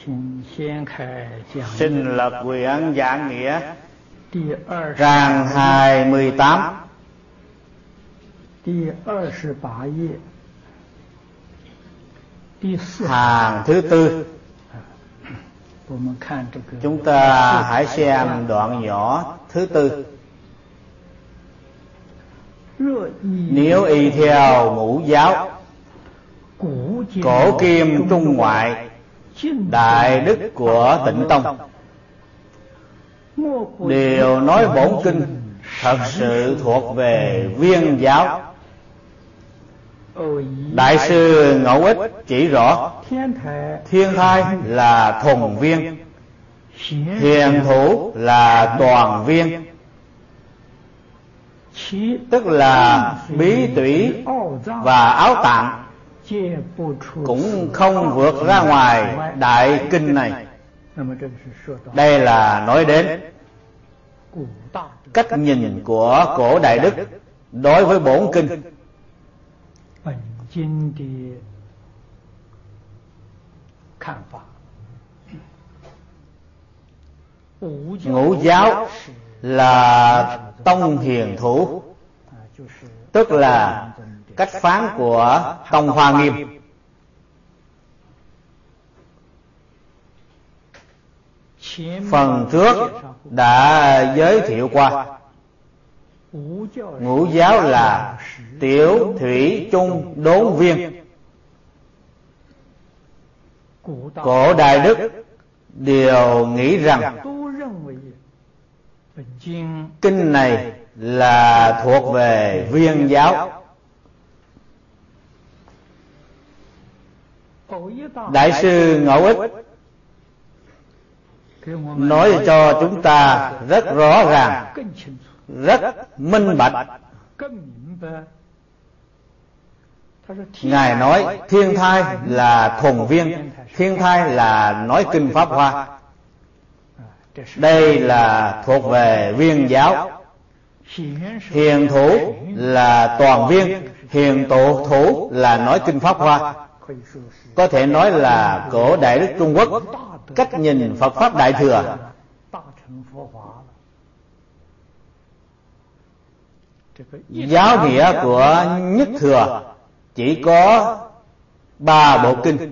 Xin lật quyển Giảng Nghĩa trang 28, hàng thứ tư. Chúng ta hãy xem đoạn nhỏ thứ tư. Nếu y theo ngũ giáo, cổ kim trung ngoại, đại đức của Tịnh Tông, đều nói bổn kinh thật sự thuộc về Viên giáo. Đại sư Ngẫu Ích chỉ rõ Thiên Thai là thuần viên, Hiền Thủ là toàn viên, tức là bí tủy và áo tạng cũng không vượt ra ngoài đại kinh này. Đây là nói đến cách nhìn của cổ đại đức đối với bổn kinh. Ngũ giáo là tông hiền thủ, tức là cách phán của Tông Hoa Nghiêm. Phần trước đã giới thiệu qua. Ngũ giáo là tiểu thủy trung đốn viên. Cổ đại đức đều nghĩ rằng kinh này là thuộc về Viên giáo. Đại sư Ngẫu Ích nói cho chúng ta rất rõ ràng, rất minh bạch. Ngài nói Thiên Thai là thuần viên, Thiên Thai là nói kinh Pháp Hoa. Đây là thuộc về Viên giáo. Hiền Thủ là toàn viên, Hiền Thủ là nói kinh Pháp Hoa. Có thể nói là cổ đại đức Trung Quốc cách nhìn Phật Pháp Đại Thừa. Giáo nghĩa của Nhất Thừa chỉ có 3 bộ kinh,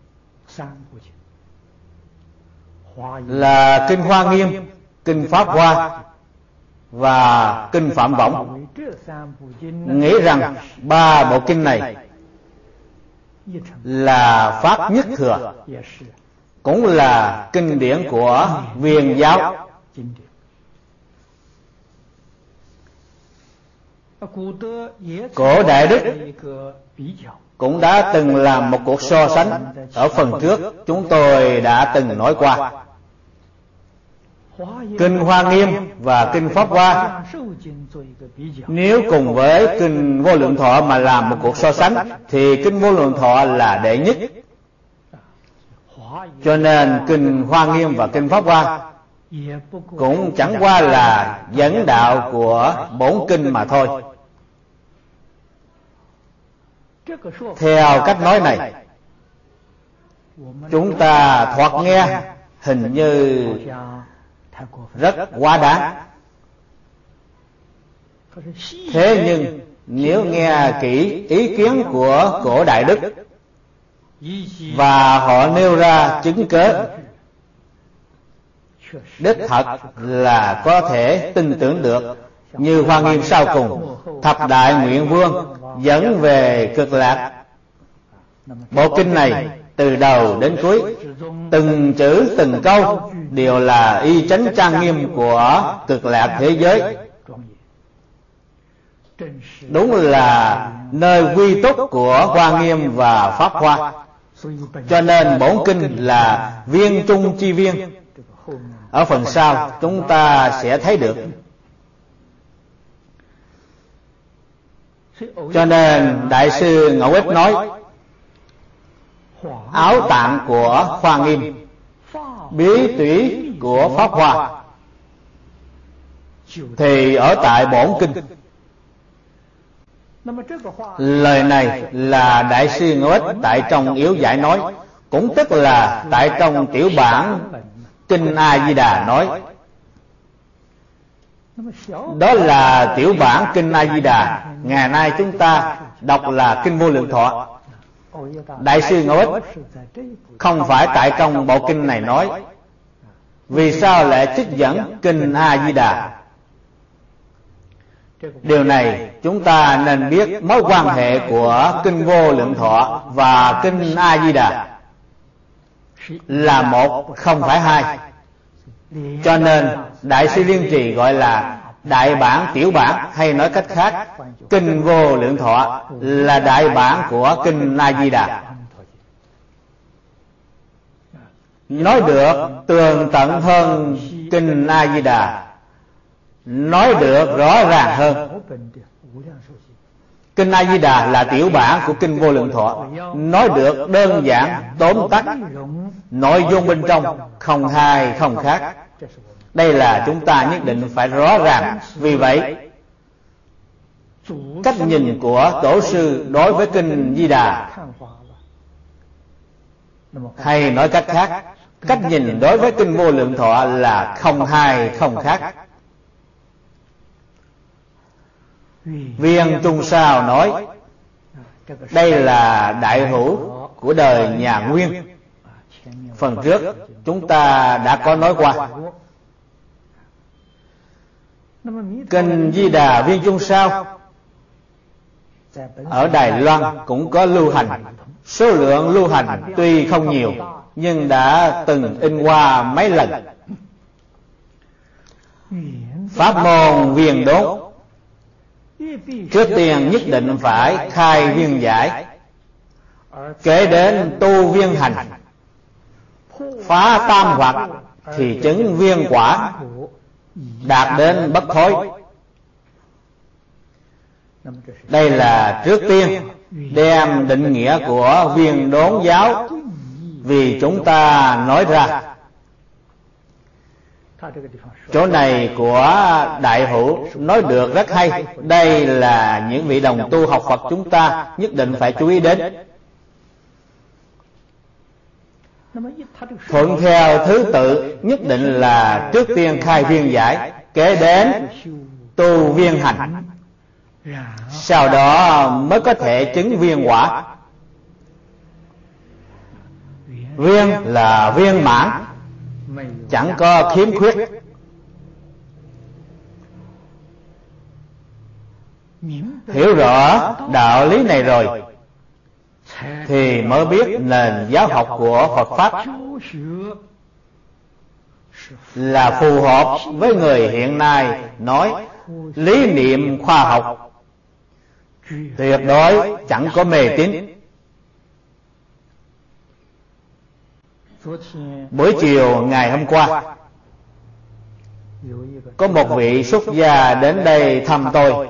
là kinh Hoa Nghiêm, kinh Pháp Hoa và kinh Phạm Võng. Nghĩ rằng 3 bộ kinh này là Pháp Nhất Thừa, cũng là kinh điển của Viên giáo. Cổ đại đức cũng đã từng làm một cuộc so sánh. Ở phần trước chúng tôi đã từng nói qua. Kinh Hoa Nghiêm và kinh Pháp Hoa nếu cùng với kinh Vô Lượng Thọ mà làm một cuộc so sánh thì kinh Vô Lượng Thọ là đệ nhất. Cho nên kinh Hoa Nghiêm và kinh Pháp Hoa cũng chẳng qua là dẫn đạo của bổn kinh mà thôi. Theo cách nói này, chúng ta thoạt nghe hình như rất quá đáng. Thế nhưng nếu nghe kỹ ý kiến của cổ đại đức và họ nêu ra chứng cớ, đích thật là có thể tin tưởng được. Như Hoa Nghiêm sau cùng, thập đại nguyện vương dẫn về Cực Lạc. Bộ kinh này từ đầu đến cuối, từng chữ từng câu đều là y chánh trang nghiêm của Cực Lạc thế giới. Đúng là nơi quy túc của Hoa Nghiêm và Pháp Hoa. Cho nên bổn kinh là viên trung chi viên. Ở phần sau chúng ta sẽ thấy được. Cho nên Đại sư Ngẫu Ích nói áo tạng của Hoa Nghiêm, bí tủy của Pháp Hoa thì ở tại bổn kinh. Lời này là Đại sư Ngẫu Ích tại trong Yếu Giải nói, cũng tức là tại trong tiểu bản Kinh A Di Đà nói. Đó là tiểu bản Kinh A Di Đà, ngày nay chúng ta đọc là Kinh Vô Lượng Thọ. Đại sư Ngẫu Ích không phải tại trong bộ kinh này nói. Vì sao lại trích dẫn Kinh A Di Đà? Điều này chúng ta nên biết mối quan hệ của Kinh Vô Lượng Thọ và Kinh A Di Đà là một, không phải hai. Cho nên Đại sư Liên Trì gọi là đại bản tiểu bản, hay nói cách khác, Kinh Vô Lượng Thọ là đại bản của Kinh A Di Đà. Nói được tường tận hơn Kinh A Di Đà, nói được rõ ràng hơn. Kinh A Di Đà là tiểu bản của Kinh Vô Lượng Thọ, nói được đơn giản tóm tắt, nội dung bên trong không hai không khác. Đây là chúng ta nhất định phải rõ ràng. Vì vậy, cách nhìn của tổ sư đối với Kinh Di Đà, hay nói cách khác, cách nhìn đối với Kinh Vô Lượng Thọ là không hai không khác. Viên Trung Sao nói, đây là đại hữu của đời nhà Nguyên. Phần trước chúng ta đã có nói qua. Kinh Di Đà Viên Trung Sao ở Đài Loan cũng có lưu hành. Số lượng lưu hành tuy không nhiều, nhưng đã từng in qua mấy lần. Pháp môn viên đốn, trước tiên nhất định phải khai viên giải, kể đến tu viên hành, phá tam hoặc thì chứng viên quả, đạt đến bất thối. Đây là trước tiên đem định nghĩa của viên đốn giáo vì chúng ta nói ra. Chỗ này của đại hữu nói được rất hay. Đây là những vị đồng tu học Phật chúng ta nhất định phải chú ý đến. Thuận theo thứ tự, nhất định là trước tiên khai viên giải, kế đến tu viên hành, sau đó mới có thể chứng viên quả. Viên là viên mãn, chẳng có khiếm khuyết. Hiểu rõ đạo lý này rồi thì mới biết nền giáo học của Phật Pháp là phù hợp với người hiện nay nói lý niệm khoa học, tuyệt đối chẳng có mê tín. Buổi chiều ngày hôm qua, có một vị xuất gia đến đây thăm tôi.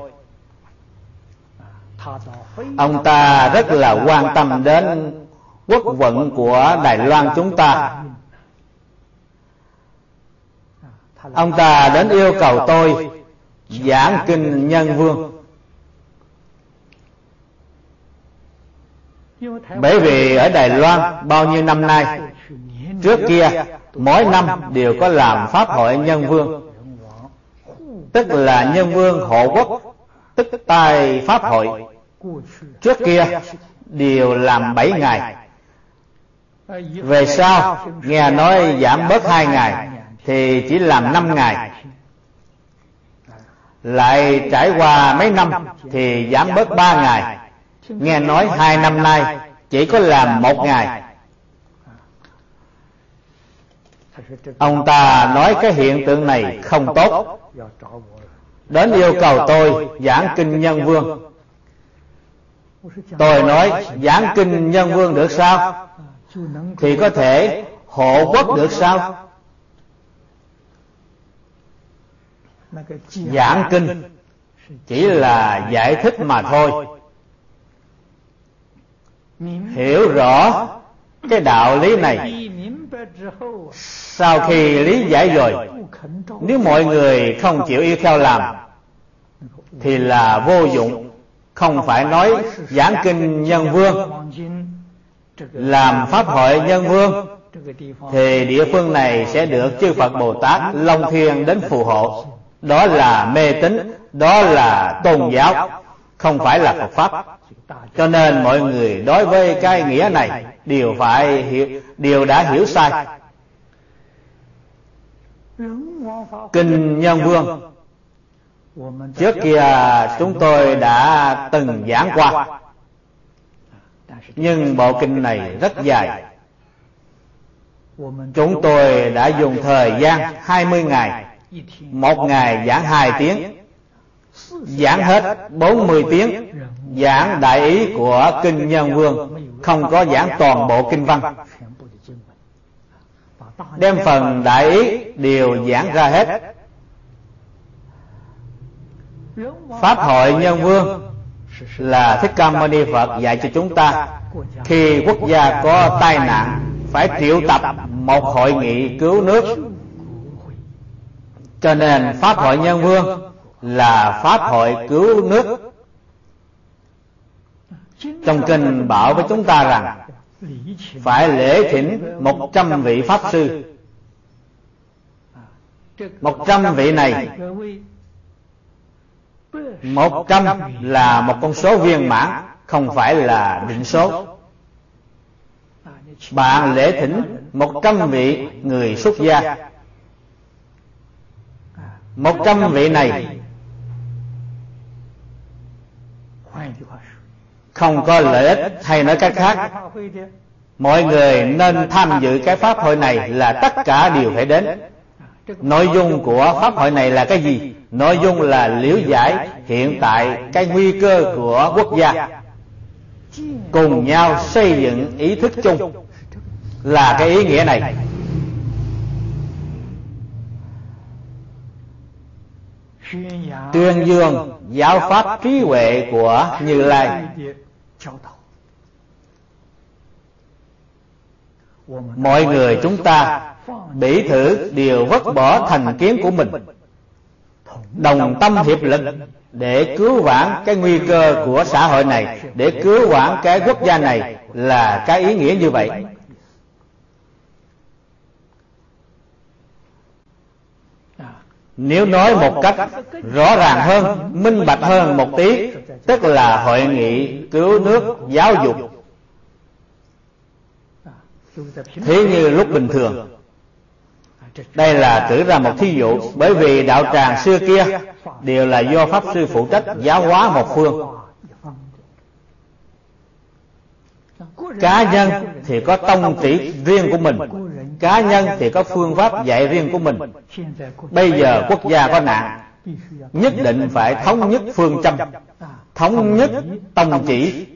Ông ta rất là quan tâm đến quốc vận của Đài Loan chúng ta. Ông ta đến yêu cầu tôi giảng Kinh Nhân Vương. Bởi vì ở Đài Loan bao nhiêu năm nay, trước kia mỗi năm đều có làm pháp hội Nhân Vương, tức là Nhân Vương hộ quốc, tức tai pháp hội. Trước kia đều làm 7 ngày, về sau nghe nói giảm bớt 2 ngày thì chỉ làm 5 ngày. Lại trải qua mấy năm thì giảm bớt 3 ngày. Nghe nói 2 năm nay chỉ có làm 1 ngày. Ông ta nói cái hiện tượng này không tốt, đến yêu cầu tôi giảng Kinh Nhân Vương. Tôi nói giảng Kinh Nhân Vương được sao? Thì có thể hộ quốc được sao? Giảng Kinh chỉ là giải thích mà thôi. Hiểu rõ cái đạo lý này, sau khi lý giải rồi, nếu mọi người không chịu y theo làm thì là vô dụng. Không phải nói giảng Kinh Nhân Vương làm pháp hội nhân vương, thì địa phương này sẽ được chư Phật Bồ Tát Long Thiên đến phù hộ. Đó là mê tín, đó là tôn giáo, không phải là Phật Pháp. Cho nên mọi người đối với cái nghĩa này đều đã hiểu sai. Kinh Nhân Vương trước kia chúng tôi đã từng giảng qua, nhưng bộ kinh này rất dài. Chúng tôi đã dùng thời gian 20 ngày, một ngày giảng 2 tiếng, giảng hết 40 tiếng, giảng đại ý của Kinh Nhân Vương, không có giảng toàn bộ kinh văn. Đem phần đại ý đều giảng ra hết. Pháp hội Nhân Vương là Thích Ca Mâu Ni Phật dạy cho chúng ta, khi quốc gia có tai nạn phải triệu tập một hội nghị cứu nước. Cho nên Pháp hội Nhân Vương là Pháp hội cứu nước. Trong kinh bảo với chúng ta rằng phải lễ thỉnh 100 vị Pháp Sư. 100 vị này, 100 là một con số viên mãn, không phải là định số. Bạn lễ thỉnh 100 vị người xuất gia. 100 vị này không có lợi ích, hay nói cách khác, mọi người nên tham dự cái pháp hội này là tất cả đều phải đến. Nội dung của pháp hội này là cái gì? Nội dung là liễu giải hiện tại cái nguy cơ của quốc gia, cùng nhau xây dựng ý thức chung, là cái ý nghĩa này. Tuyên dương giáo pháp trí huệ của Như Lai. Mọi người chúng ta bỉ thử đều vứt bỏ thành kiến của mình, đồng tâm hiệp lực để cứu vãn cái nguy cơ của xã hội này, để cứu vãn cái quốc gia này, là cái ý nghĩa như vậy. Nếu nói một cách rõ ràng hơn, minh bạch hơn một tí, tức là hội nghị cứu nước giáo dục. Thế như lúc bình thường, đây là cử ra một thí dụ, bởi vì đạo tràng xưa kia đều là do Pháp Sư phụ trách giáo hóa một phương. Cá nhân thì có tông chỉ riêng của mình, cá nhân thì có phương pháp dạy riêng của mình. Bây giờ quốc gia có nạn, nhất định phải thống nhất phương châm, thống nhất tông chỉ,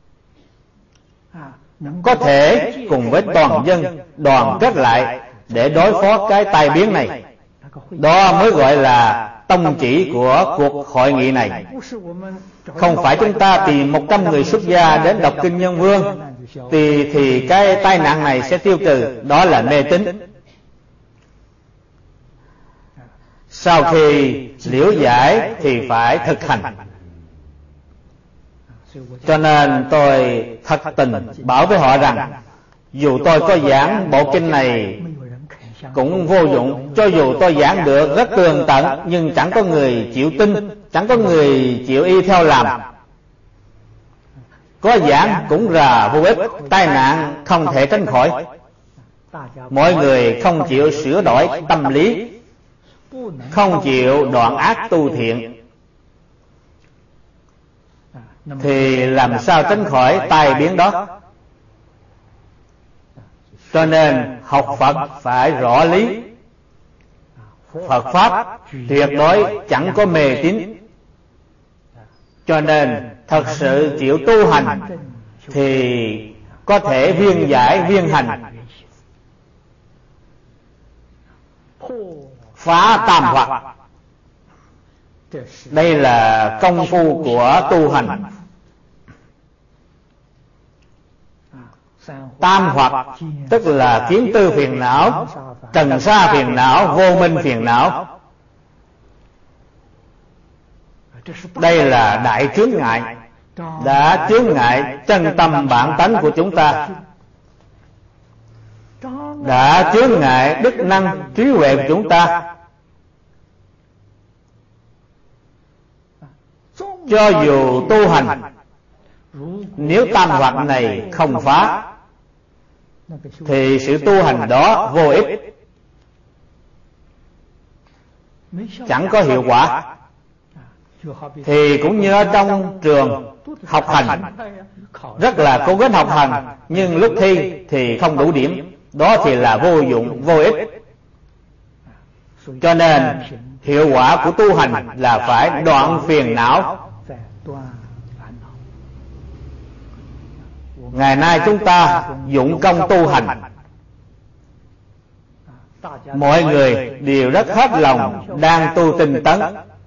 có thể cùng với toàn dân đoàn kết lại để đối phó cái tai biến này. Đó mới gọi là tông chỉ của cuộc hội nghị này. Không phải chúng ta tìm 100 người xuất gia đến đọc Kinh Nhân Vương thì cái tai nạn này sẽ tiêu trừ. Đó là mê tín. Sau khi liễu giải thì phải thực hành. Cho nên tôi thật tình bảo với họ rằng, dù tôi có giảng bộ kinh này cũng vô dụng. Cho dù tôi giảng được rất tường tận, nhưng chẳng có người chịu tin, chẳng có người chịu y theo làm. Có giảng cũng là vô ích, tai nạn không thể tránh khỏi. Mọi người không chịu sửa đổi tâm lý, không chịu đoạn ác tu thiện, thì làm sao tránh khỏi tai biến đó. Cho nên học Phật phải rõ lý. Phật Pháp tuyệt đối chẳng có mê tín. Cho nên thật sự chịu tu hành thì có thể viên giải viên hành, phá tam hoặc. Đây là công phu của tu hành. Tam hoặc tức là kiến tư phiền não, trần sa phiền não, vô minh phiền não. Đây là đại chướng ngại, đã chướng ngại chân tâm bản tánh của chúng ta. đã chướng ngại đức năng trí huệ của chúng ta. Cho dù tu hành, nếu tam hoặc này không phá thì sự tu hành đó vô ích, chẳng có hiệu quả. Thì cũng như ở trong trường học hành, rất là cố gắng học hành, nhưng lúc thi thì không đủ điểm, đó thì là vô dụng, vô ích. Cho nên hiệu quả của tu hành là phải đoạn phiền não. Ngày nay chúng ta dụng công tu hành, mọi người đều rất hết lòng đang tu tinh tấn.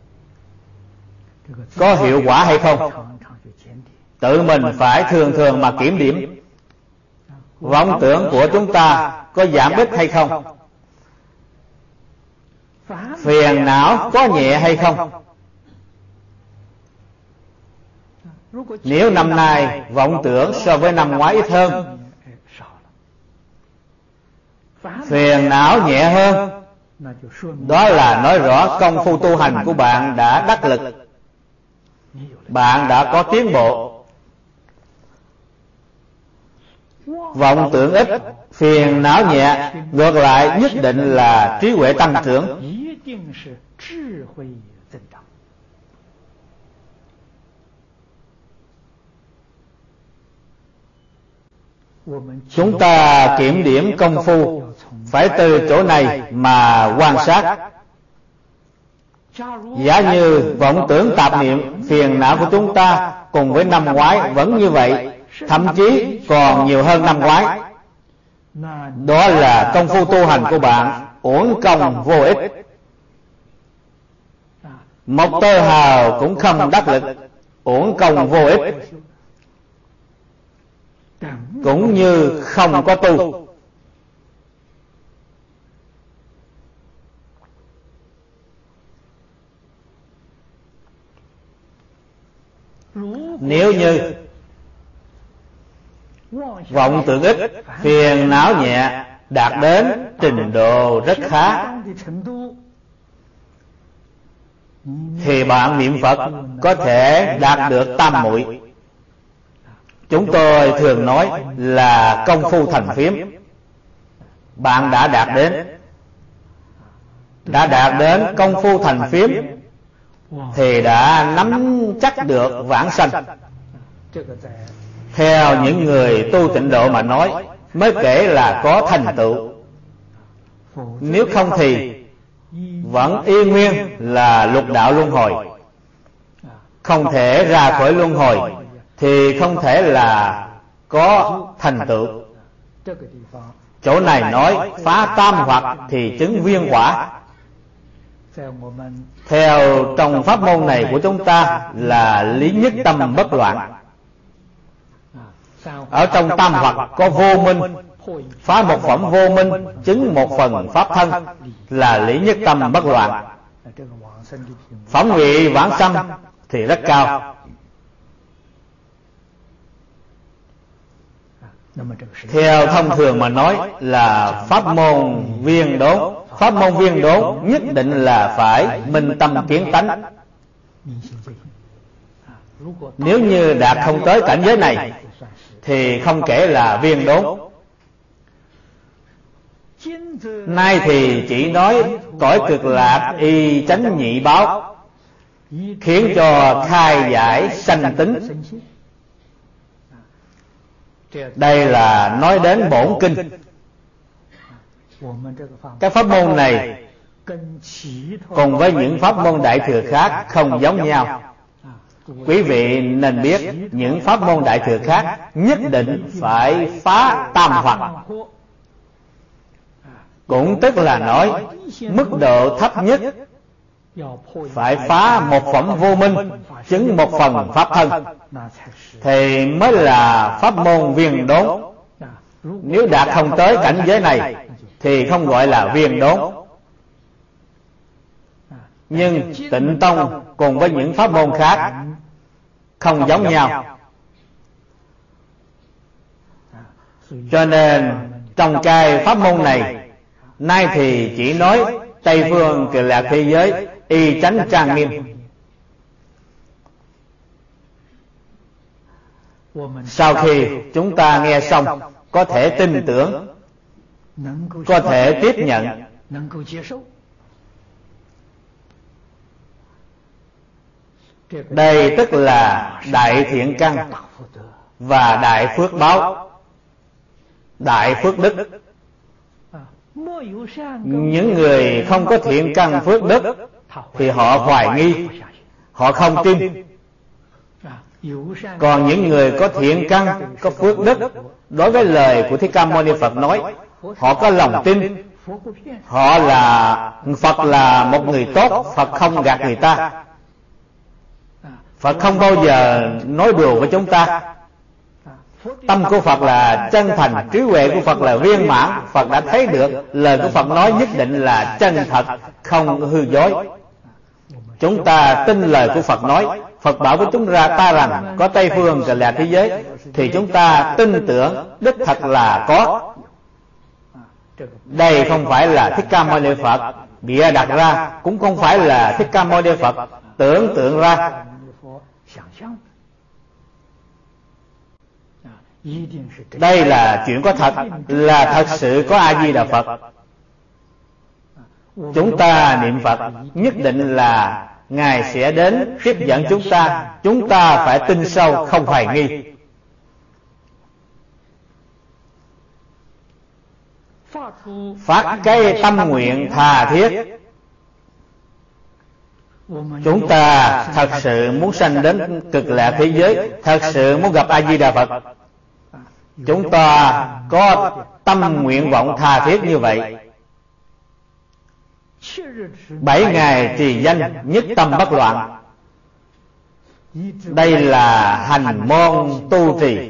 Có hiệu quả hay không? Tự mình phải thường thường mà kiểm điểm. Vọng tưởng của chúng ta có giảm ít hay không? Phiền não có nhẹ hay không? Nếu năm nay vọng tưởng so với năm ngoái ít hơn, phiền não nhẹ hơn, đó là nói rõ công phu tu hành của bạn đã đắc lực, bạn đã có tiến bộ. Vọng tưởng ít, phiền não nhẹ, ngược lại nhất định là trí huệ tăng trưởng. Chúng ta kiểm điểm công phu phải từ chỗ này mà quan sát. Giả như vọng tưởng tạp niệm phiền não của chúng ta cùng với năm ngoái vẫn như vậy, thậm chí còn nhiều hơn năm ngoái, đó là công phu tu hành của bạn uổng công vô ích. Một tơ hào cũng không đắc lực, uổng công vô ích, cũng như không có tu. Nếu như vọng tưởng ít, phiền não nhẹ, đạt đến trình độ rất khá, thì bạn niệm Phật có thể đạt được tam muội. Chúng tôi thường nói là công phu thành phiếm. Bạn đã đạt đến công phu thành phiếm thì đã nắm chắc được vãng sanh. Theo những người tu tịnh độ mà nói, mới kể là có thành tựu. Nếu không thì vẫn y nguyên là lục đạo luân hồi. Không thể ra khỏi luân hồi thì không thể là có thành tựu. Chỗ này nói phá tam hoặc thì chứng viên quả. Theo trong pháp môn này của chúng ta là lý nhất tâm bất loạn. Ở trong tam hoặc có vô minh, phá một phẩm vô minh, chứng một phần pháp thân là lý nhất tâm bất loạn. Phẩm vị vãng sanh thì rất cao. Theo thông thường mà nói là pháp môn viên đốn. Pháp môn viên đốn nhất định là phải minh tâm kiến tánh. Nếu như đạt không tới cảnh giới này thì không kể là viên đốn. Nay thì chỉ nói cõi cực lạc y chánh nhị báo, khiến cho khai giải sanh tính. Đây là nói đến bổn kinh. Cái pháp môn này cùng với những pháp môn đại thừa khác không giống nhau. Quý vị nên biết những pháp môn đại thừa khác nhất định phải phá tam hoặc. Cũng tức là nói mức độ thấp nhất phải phá một phẩm vô minh, chứng một phần pháp thân, thì mới là pháp môn viên đốn. Nếu đạt không tới cảnh giới này thì không gọi là viên đốn. Nhưng Tịnh Tông cùng với những pháp môn khác không giống nhau. Cho nên Trong cái pháp môn này, nay thì chỉ nói Tây phương Cực Lạc thế giới y chánh trang nghiêm. Sau khi chúng ta nghe xong, có thể tin tưởng, có thể tiếp nhận. Đây tức là đại thiện căn và đại phước báo, đại phước đức. Những người không có thiện căn phước đức thì họ hoài nghi, họ không tin. Còn những người có thiện căn, có phước đức, đối với lời của Thích Ca Mâu Ni Phật nói, họ có lòng tin. Họ là Phật là một người tốt, Phật không gạt người ta. Phật không bao giờ nói đùa với chúng ta. Tâm của Phật là chân thành, trí huệ của Phật là viên mãn. Phật đã thấy được lời của Phật nói nhất định là chân thật, không hư dối. Chúng ta tin lời của Phật nói. Phật bảo với chúng ta rằng có Tây phương Cực Lạc thế giới, thì chúng ta tin tưởng đích thật là có. Đây không phải là Thích Ca Mâu Ni Phật bịa đặt ra, cũng không phải là Thích Ca Mâu Ni Phật tưởng tượng ra. Đây là chuyện có thật, là thật sự có A Di Đà Phật. Chúng ta niệm Phật nhất định là Ngài sẽ đến tiếp dẫn chúng ta phải tin sâu, không hoài nghi. Phát cái tâm nguyện tha thiết. Chúng ta thật sự muốn sanh đến Cực Lạc thế giới, thật sự muốn gặp A Di Đà Phật. Chúng ta có tâm nguyện vọng tha thiết như vậy. 7 ngày trì danh, nhất tâm bất loạn. Đây là hành môn tu trì.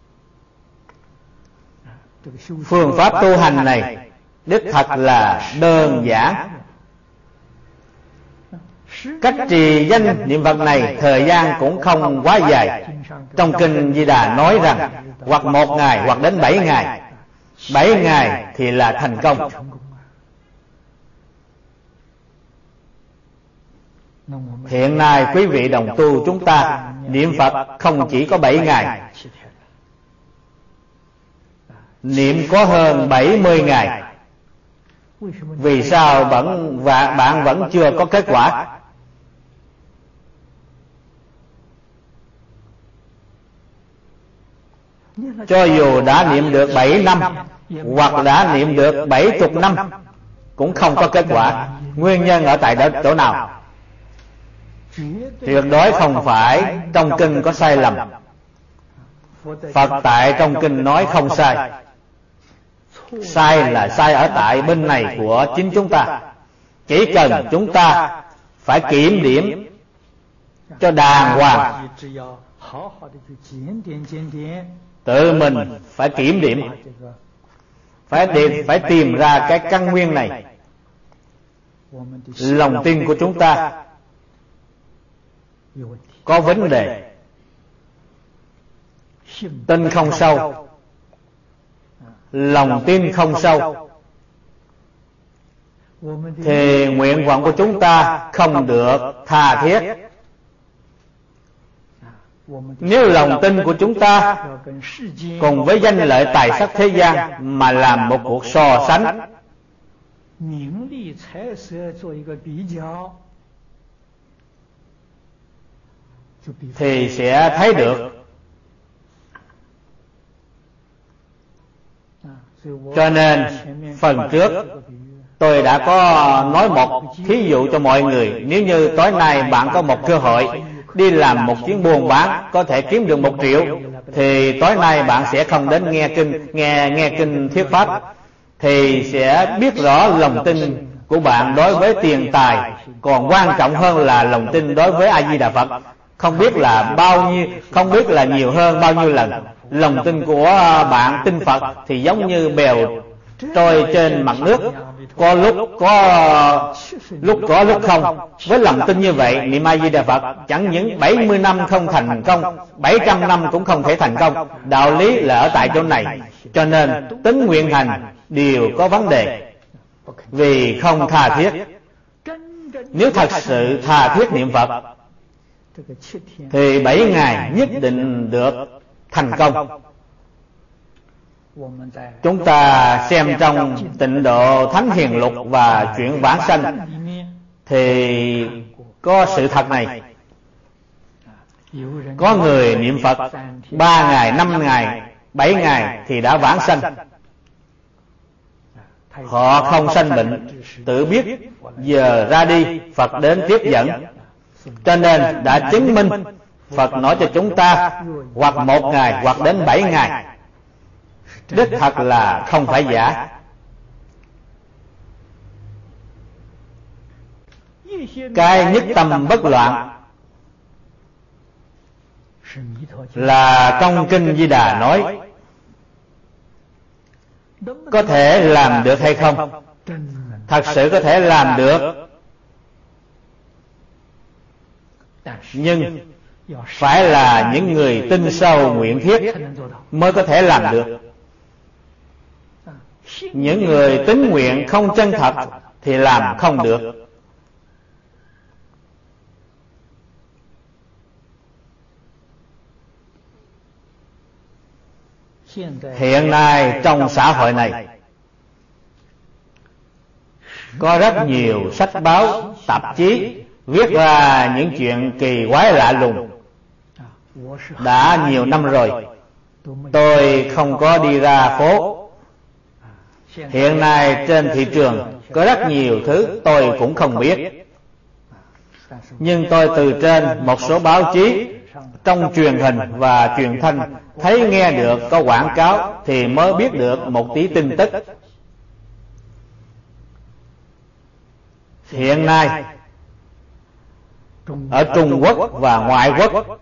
Phương pháp tu hành này đích thật là đơn giản. Cách trì danh niệm Phật này thời gian cũng không quá dài. Trong kinh Di Đà nói rằng hoặc 1 ngày hoặc đến 7 ngày. 7 ngày thì là thành công. Hiện nay quý vị đồng tu chúng ta niệm Phật không chỉ có 7 ngày, niệm có hơn 70 ngày. Vì sao bạn vẫn chưa có kết quả? Cho dù đã niệm được 7 năm hoặc đã niệm được 70 năm cũng không có kết quả. Nguyên nhân ở tại chỗ nào? Tuyệt đối không phải trong kinh có sai lầm. Phật tại trong kinh nói không sai. Sai là sai ở tại bên này của chính chúng ta. Chỉ cần chúng ta phải kiểm điểm cho đàng hoàng, tự mình phải kiểm điểm, phải tìm ra cái căn nguyên này. Lòng tin của chúng ta có vấn đề, tin không sâu, lòng tin không sâu, thì nguyện vọng của chúng ta không được tha thiết. Nếu lòng tin của chúng ta cùng với danh lợi tài sắc thế gian mà làm một cuộc so sánh, thì sẽ thấy được. Cho nên phần trước tôi đã có nói một thí dụ cho mọi người. Nếu như tối nay bạn có một cơ hội đi làm một chuyến buôn bán, có thể kiếm được 1 triệu, thì tối nay bạn sẽ không đến nghe kinh thuyết pháp, thì sẽ biết rõ lòng tin của bạn đối với tiền tài. Còn quan trọng hơn là lòng tin đối với A Di Đà Phật. Không biết là bao nhiêu, không biết là nhiều hơn bao nhiêu lần. Lòng tin của bạn tin Phật thì giống như bèo trôi trên mặt nước, có lúc có lúc không. Với lòng tin như vậy, niệm A Di Đà Phật chẳng những 70 năm không thành công, 700 năm cũng không thể thành công. Đạo lý là ở tại chỗ này. Cho nên tính nguyện hành đều có vấn đề, vì không tha thiết. Nếu thật sự tha thiết niệm Phật thì 7 ngày nhất định được thành công. Chúng ta xem trong Tịnh Độ Thánh Hiền Lục và Chuyện Vãng Sanh thì có sự thật này. Có người niệm Phật 3 ngày, 5 ngày, 7 ngày thì đã vãng sanh. Họ không sanh bệnh, tự biết giờ ra đi, Phật đến tiếp dẫn. Cho nên đã chứng minh Phật nói cho chúng ta hoặc 1 ngày hoặc đến 7 ngày. Đích thật là không phải giả. Cái nhất tâm bất loạn là trong Kinh Di Đà nói. Có thể làm được hay không? Thật sự có thể làm được, nhưng phải là những người tin sâu nguyện thiết mới có thể làm được. Những người tín nguyện không chân thật thì làm không được. Hiện nay trong xã hội này có rất nhiều sách báo, tạp chí viết ra những chuyện kỳ quái lạ lùng. Đã nhiều năm rồi tôi không có đi ra phố. Hiện nay trên thị trường có rất nhiều thứ tôi cũng không biết. Nhưng tôi từ trên một số báo chí, trong truyền hình và truyền thanh thấy nghe được có quảng cáo thì mới biết được một tí tin tức. Hiện nay ở Trung Quốc và ngoại quốc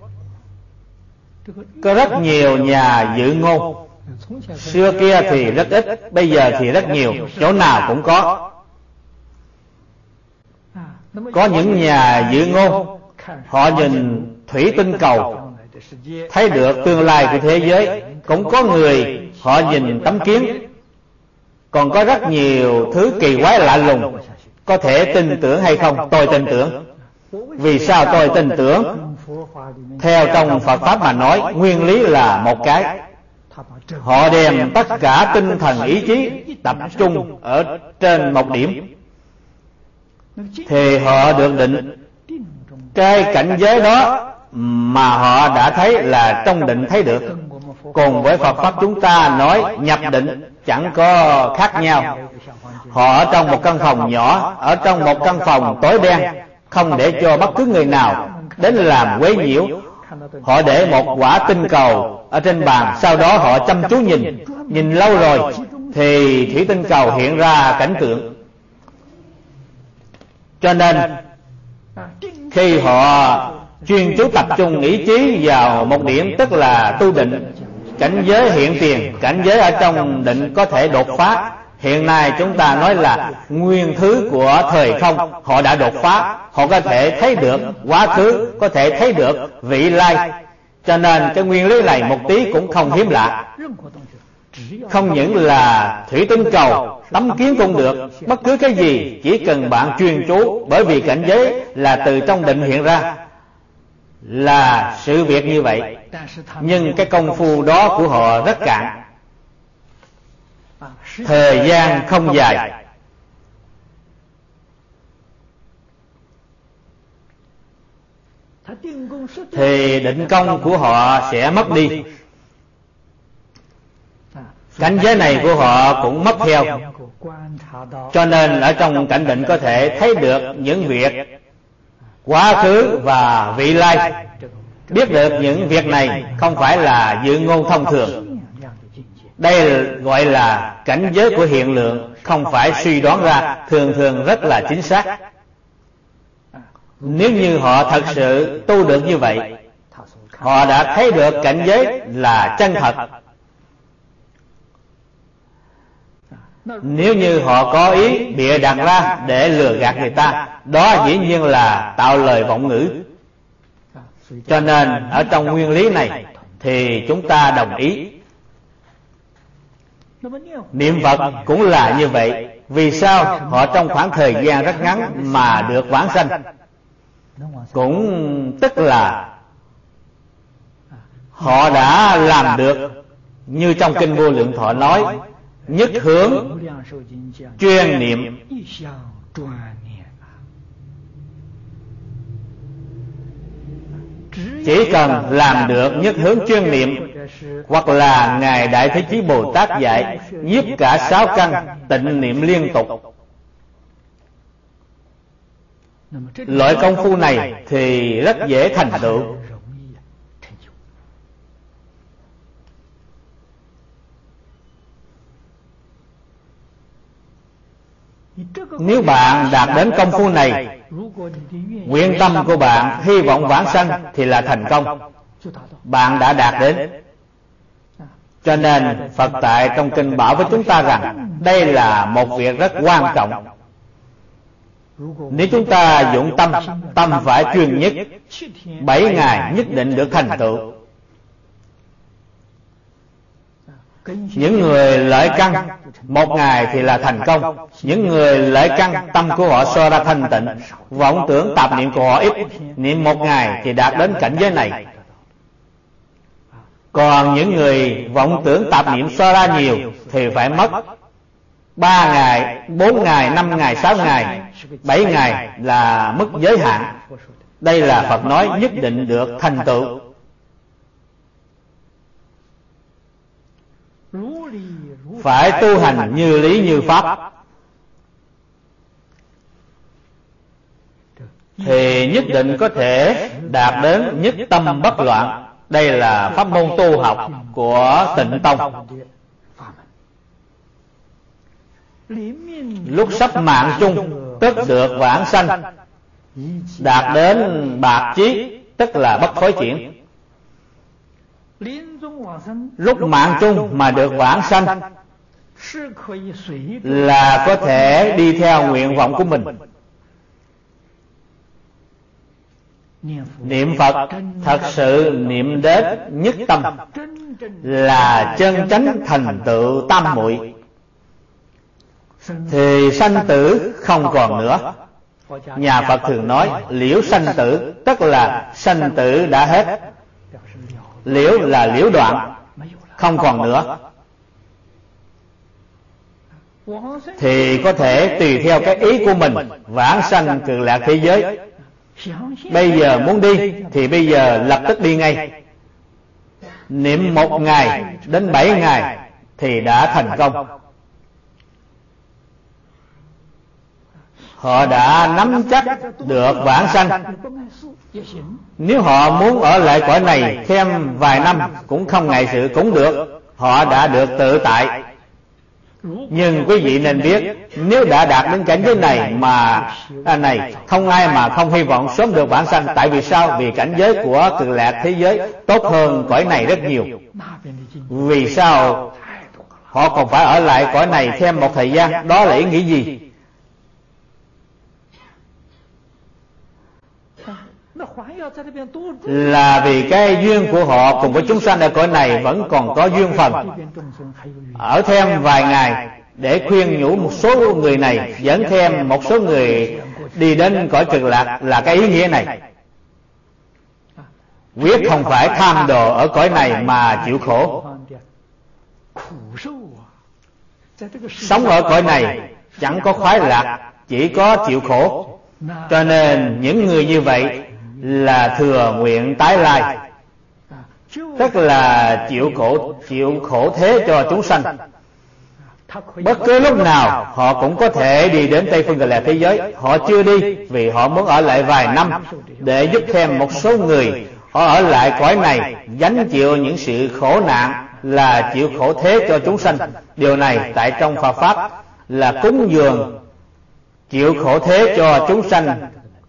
có rất nhiều nhà dự ngôn. Xưa kia thì rất ít, bây giờ thì rất nhiều, chỗ nào cũng có. Có những nhà dự ngôn, họ nhìn thủy tinh cầu thấy được tương lai của thế giới. Cũng có người họ nhìn tấm kiến. Còn có rất nhiều thứ kỳ quái lạ lùng. Có thể tin tưởng hay không? Tôi tin tưởng. Vì sao tôi tin tưởng? Theo trong Phật Pháp mà nói, nguyên lý là một cái. Họ đem tất cả tinh thần ý chí tập trung ở trên một điểm thì họ được định. Cái cảnh giới đó mà họ đã thấy là trong định thấy được. Cùng với Phật Pháp chúng ta nói nhập định chẳng có khác nhau. Họ ở trong một căn phòng nhỏ, ở trong một căn phòng tối đen, không để cho bất cứ người nào đến làm quấy nhiễu. Họ để một quả tinh cầu ở trên bàn, sau đó họ chăm chú nhìn lâu rồi thì thủy tinh cầu hiện ra cảnh tượng. Cho nên khi họ chuyên chú tập trung ý chí vào một điểm, tức là tu định, cảnh giới hiện tiền, cảnh giới ở trong định có thể đột phá. Hiện nay chúng ta nói là nguyên thứ của thời không, họ đã đột phá. Họ có thể thấy được quá khứ, có thể thấy được vị lai. Cho nên cái nguyên lý này một tí cũng không hiếm lạ. Không những là thủy tinh cầu, tấm kiến cũng được, bất cứ cái gì chỉ cần bạn chuyên chú. Bởi vì cảnh giới là từ trong định hiện ra, là sự việc như vậy. Nhưng cái công phu đó của họ rất cạn, thời gian không dài. Thì định công của họ sẽ mất đi. Cảnh giới này của họ cũng mất theo. Cho nên ở trong cảnh định có thể thấy được những việc quá khứ và vị lai. Biết được những việc này không phải là dự ngôn thông thường. Đây gọi là cảnh giới của hiện lượng, không phải suy đoán ra, thường rất là chính xác. Nếu như họ thật sự tu được như vậy, họ đã thấy được cảnh giới là chân thật. Nếu như họ có ý bịa đặt ra để lừa gạt người ta, đó dĩ nhiên là tạo lời vọng ngữ. Cho nên ở trong nguyên lý này thì chúng ta đồng ý. Niệm Phật cũng là như vậy. Vì sao? Họ trong khoảng thời gian rất ngắn mà được vãng sanh. Cũng tức là họ đã làm được như trong Kinh Vô Lượng Thọ nói, nhất hướng chuyên niệm. Chỉ cần làm được nhất hướng chuyên niệm, hoặc là Ngài Đại Thế Chí Bồ Tát dạy nhiếp cả sáu căn tịnh niệm liên tục, loại công phu này thì rất dễ thành tựu. Nếu bạn đạt đến công phu này, nguyện tâm của bạn hy vọng vãng sanh thì là thành công, bạn đã đạt đến. Cho nên Phật tại trong kinh bảo với chúng ta rằng đây là một việc rất quan trọng. Nếu chúng ta dụng tâm phải chuyên nhất, 7 ngày nhất định được thành tựu. Những người lợi căn 1 ngày thì là thành công. Những người lợi căn tâm của họ so ra thanh tịnh, vọng tưởng tạp niệm của họ ít, niệm 1 ngày thì đạt đến cảnh giới này. Còn những người vọng tưởng tạp niệm so ra nhiều thì phải mất 3 ngày, 4 ngày, 5 ngày, 6 ngày, 7 ngày là mức giới hạn. Đây là Phật nói nhất định được thành tựu. Phải tu hành như lý như pháp thì nhất định có thể đạt đến nhất tâm bất loạn. Đây là pháp môn tu học của Tịnh Tông. Lúc sắp mạng chung tức được vãng sanh, đạt đến bạc chí tức là bất thối chuyển. Lúc mạng chung mà được vãng sanh là có thể đi theo nguyện vọng của mình. Niệm Phật thật sự niệm đến nhất tâm là chân chánh thành tựu tam muội, thì sanh tử không còn nữa. Nhà Phật thường nói liễu sanh tử, tức là sanh tử đã hết. Liễu là liễu đoạn, không còn nữa. Thì có thể tùy theo cái ý của mình vãng sanh Cực Lạc thế giới. Bây giờ muốn đi thì bây giờ lập tức đi ngay. Niệm 1 ngày đến 7 ngày thì đã thành công. Họ đã nắm chắc được vãng sanh. Nếu họ muốn ở lại cõi này thêm vài năm cũng không ngại sự cũng được. Họ đã được tự tại. Nhưng quý vị nên biết, nếu đã đạt đến cảnh giới này mà không ai mà không hy vọng sớm được vãng sanh. Tại vì sao? Vì cảnh giới của Cực Lạc thế giới tốt hơn cõi này rất nhiều. Vì sao họ còn phải ở lại cõi này thêm một thời gian? Đó là ý nghĩa gì? Là vì cái duyên của họ cùng với chúng sanh ở cõi này vẫn còn có duyên phần. Ở thêm vài ngày để khuyên nhủ một số người này, dẫn thêm một số người đi đến cõi Cực Lạc là cái ý nghĩa này. Quyết không phải tham đồ ở cõi này mà chịu khổ. Sống ở cõi này chẳng có khoái lạc, chỉ có chịu khổ. Cho nên những người như vậy là thừa nguyện tái lai, tức là chịu khổ thế cho chúng sanh. Bất cứ lúc nào họ cũng có thể đi đến Tây Phương Cực Lạc thế giới. Họ chưa đi vì họ muốn ở lại vài năm để giúp thêm một số người. Họ ở lại cõi này gánh chịu những sự khổ nạn, là chịu khổ thế cho chúng sanh. Điều này tại trong Phật Pháp là cúng dường chịu khổ thế cho chúng sanh.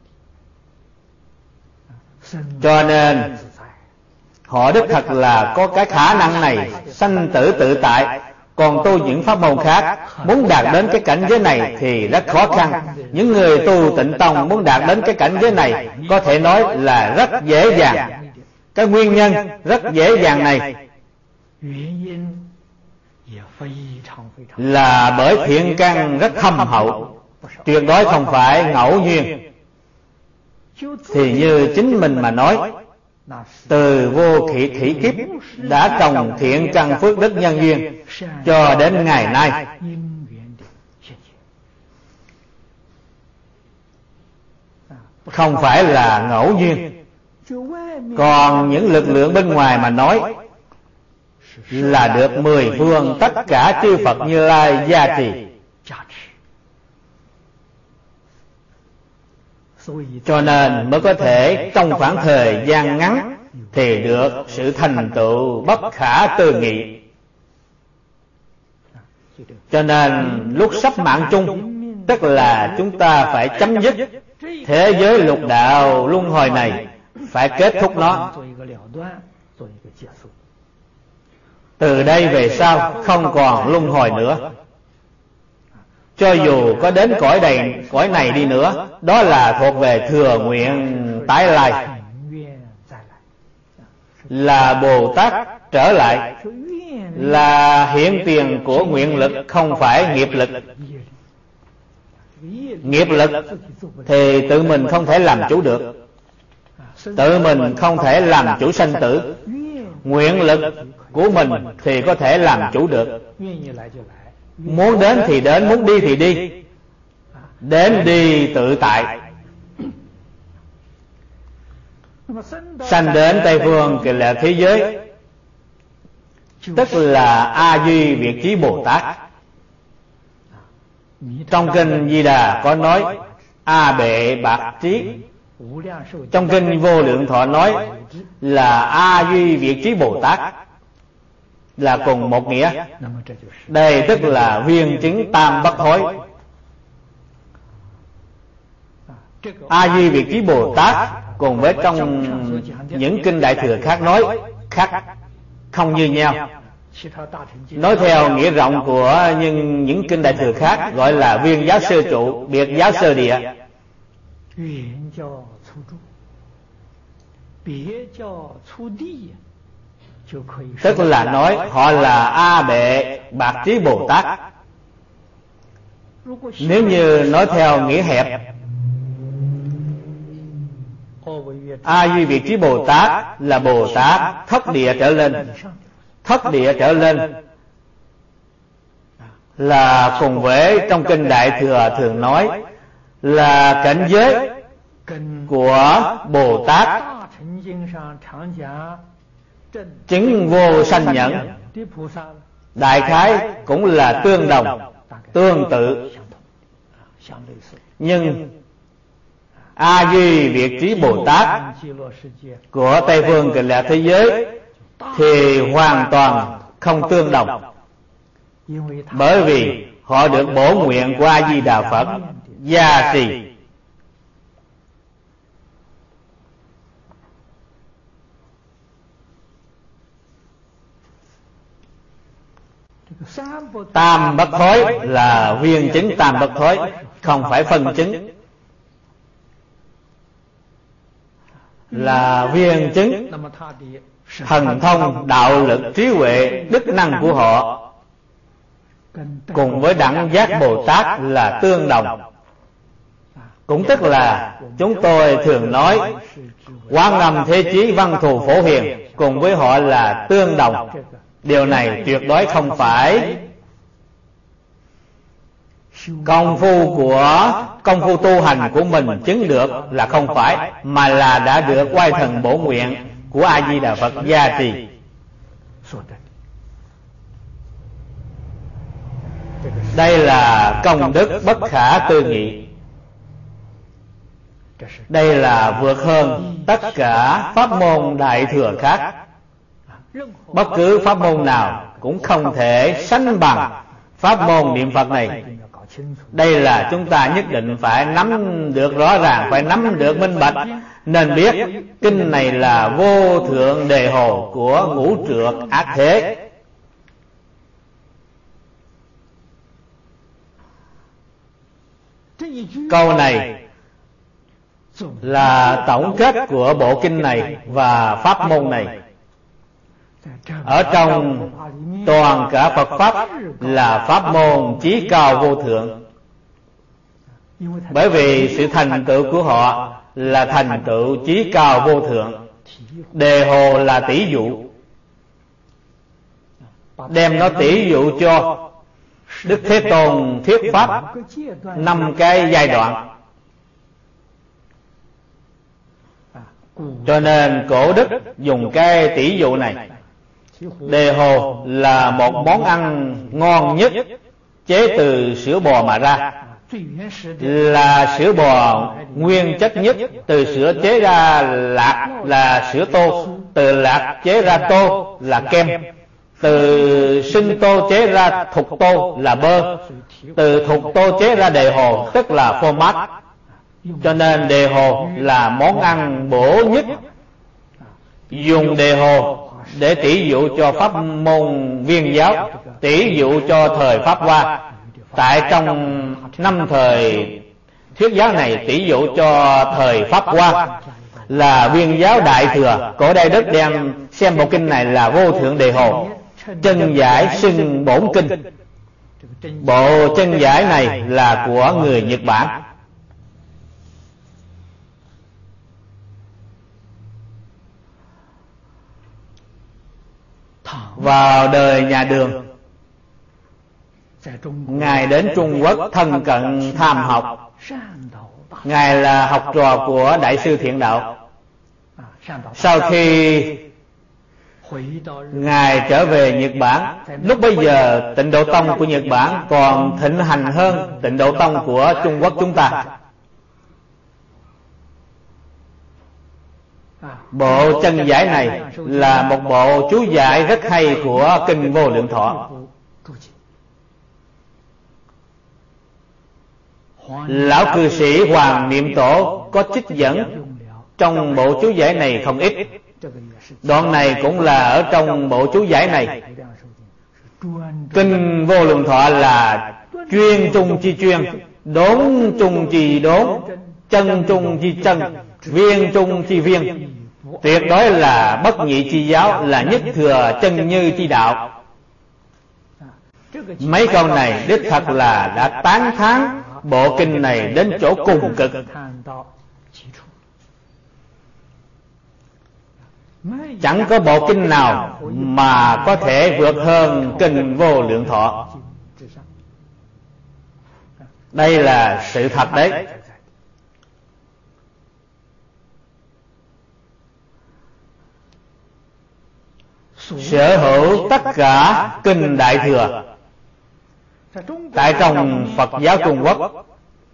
Cho nên họ đích thật là có cái khả năng này, sanh tử tự tại. Còn tu những pháp môn khác, muốn đạt đến cái cảnh giới này thì rất khó khăn. Những người tu Tịnh Tông muốn đạt đến cái cảnh giới này có thể nói là rất dễ dàng. Cái nguyên nhân rất dễ dàng này là bởi thiện căn rất thâm hậu, tuyệt đối không phải ngẫu nhiên. Thì như chính mình mà nói, từ vô thủy kiếp đã trồng thiện căn phước đức nhân duyên cho đến ngày nay. Không phải là ngẫu nhiên. Còn những lực lượng bên ngoài mà nói là được 10 phương tất cả chư Phật Như Lai gia trì. Cho nên mới có thể trong khoảng thời gian ngắn thì được sự thành tựu bất khả tư nghị. Cho nên lúc sắp mạng chung, tức là chúng ta phải chấm dứt thế giới lục đạo luân hồi này, phải kết thúc nó. Từ đây về sau không còn luân hồi nữa. Cho dù có đến cõi này đi nữa, đó là thuộc về thừa nguyện tái lai, là Bồ Tát trở lại, là hiện tiền của nguyện lực, không phải nghiệp lực. Nghiệp lực thì tự mình không thể làm chủ được, tự mình không thể làm chủ sanh tử. Nguyện lực của mình thì có thể làm chủ được. Muốn đến thì đến, muốn đi thì đi, đến đi tự tại. Sanh đến Tây Phương Cực Lạc thế giới, tức là A Duy Việt Chí Bồ Tát. Trong kinh Di Đà có nói A Bệ Bạc Trí, trong kinh Vô Lượng Thọ nói là A Duy Việt Chí Bồ Tát, là cùng một nghĩa. Đây tức là viên chứng tam bất thối. A Duy Việt Chí Bồ Tát cùng với trong những kinh Đại Thừa khác nói khác, không như nhau. Nói theo nghĩa rộng của những kinh Đại Thừa khác gọi là viên giáo sơ trụ, biệt giáo sơ địa. Tức là nói họ là A Bệ Bạc Trí Bồ Tát. Nếu như nói theo nghĩa hẹp, A Duy Việt Trí Bồ Tát là Bồ Tát thất địa trở lên. Thất địa trở lên là cùng với trong kinh Đại Thừa thường nói là cảnh giới của Bồ Tát chứng vô sanh nhẫn. Đại khái cũng là tương đồng, tương tự. Nhưng A Duy Việt Trí Bồ Tát của Tây Phương Cực Lạc thế giới thì hoàn toàn không tương đồng, bởi vì họ được bổ nguyện của A Di Đà Phật gia trì. Tam bất thối là viên chứng tam bất thối, không phải phân chứng. Là viên chứng thần thông, đạo lực, trí huệ, đức năng của họ cùng với đẳng giác Bồ Tát là tương đồng. Cũng tức là chúng tôi thường nói Quán Âm Thế Chí Văn Thù Phổ Hiền cùng với họ là tương đồng. Điều này tuyệt đối không phải công phu tu hành của mình chứng được, là không phải, mà là đã được oai thần bổ nguyện của A Di Đà Phật gia trì. Đây là công đức bất khả tư nghị. Đây là vượt hơn tất cả pháp môn Đại Thừa khác. Bất cứ pháp môn nào cũng không thể sánh bằng pháp môn niệm Phật này. Đây là chúng ta nhất định phải nắm được rõ ràng, phải nắm được minh bạch. Nên biết kinh này là vô thượng đề hồ của ngũ trược ác thế. Câu này là tổng kết của bộ kinh này và pháp môn này. Ở trong toàn cả Phật Pháp là pháp môn chí cao vô thượng. Bởi vì sự thành tựu của họ là thành tựu chí cao vô thượng. Đề hồ là tỷ dụ, đem nó tỷ dụ cho Đức Thế Tôn thuyết pháp 5 cái giai đoạn. Cho nên cổ đức dùng cái tỷ dụ này. Đề hồ là một món ăn ngon nhất chế từ sữa bò mà ra, là sữa bò nguyên chất nhất. Từ sữa chế ra lạc là sữa tô, từ lạc chế ra tô là kem, từ sinh tô chế ra thục tô là bơ, từ thục tô chế ra đề hồ tức là phô mát. Cho nên đề hồ là món ăn bổ nhất. Dùng đề hồ để tỷ dụ cho pháp môn Viên giáo, tỷ dụ cho thời Pháp Hoa. Tại trong 5 thời thuyết giáo này, tỷ dụ cho thời Pháp Hoa là Viên giáo đại thừa. Cổ Đại Đức đem xem bộ kinh này là vô thượng đề hồ, chân giải xưng bổn kinh. Bộ chân giải này là của người Nhật Bản. Vào đời nhà Đường, Ngài đến Trung Quốc thân cận tham học. Ngài là học trò của Đại sư Thiện Đạo. Sau khi Ngài trở về Nhật Bản, lúc bấy giờ Tịnh Độ Tông của Nhật Bản còn thịnh hành hơn Tịnh Độ Tông của Trung Quốc chúng ta. Bộ chân giải này là một bộ chú giải rất hay của Kinh Vô Lượng Thọ. Lão cư sĩ Hoàng Niệm Tổ có trích dẫn trong bộ chú giải này không ít. Đoạn này cũng là ở trong bộ chú giải này. Kinh Vô Lượng Thọ là chuyên trung chi chuyên, đốn trung chi đốn, chân trung chi chân, viên trung chi viên. Tuyệt đối là bất nhị chi giáo, là nhất thừa chân như chi đạo. Mấy câu này đích thật là đã tán thán bộ kinh này đến chỗ cùng cực. Chẳng có bộ kinh nào mà có thể vượt hơn Kinh Vô Lượng Thọ. Đây là sự thật đấy. Sở hữu tất cả kinh Đại Thừa tại trong Phật giáo Trung Quốc,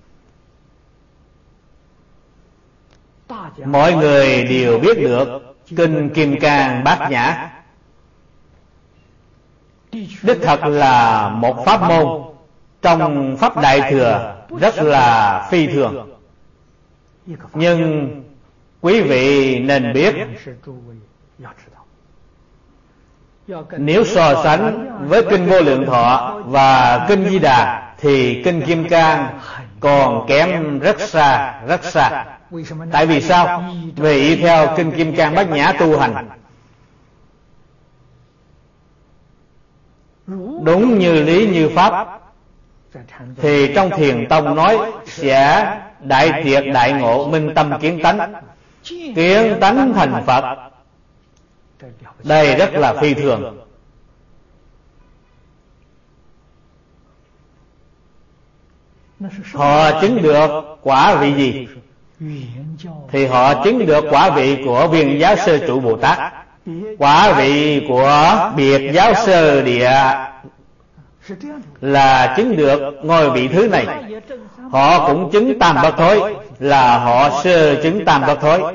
mọi người đều biết được Kinh Kim Cang Bát Nhã. Đích thật là một pháp môn trong Pháp Đại Thừa rất là phi thường. Nhưng quý vị nên biết, nếu so sánh với Kinh Vô Lượng Thọ và Kinh Di Đà thì Kinh Kim Cang còn kém rất xa, rất xa. Tại vì sao? Vì y theo Kinh Kim Cang Bát Nhã tu hành, đúng như lý như pháp, thì trong Thiền Tông nói sẽ đại triệt đại ngộ, minh tâm kiến tánh, kiến tánh thành Phật. Đây rất là phi thường. Họ chứng được quả vị gì? Thì họ chứng được quả vị của Viên Giáo Sơ Trụ Bồ Tát, quả vị của Biệt Giáo Sơ Địa là chứng được ngôi vị thứ này. Họ cũng chứng tam bất thối, là họ sơ chứng tam bất thối.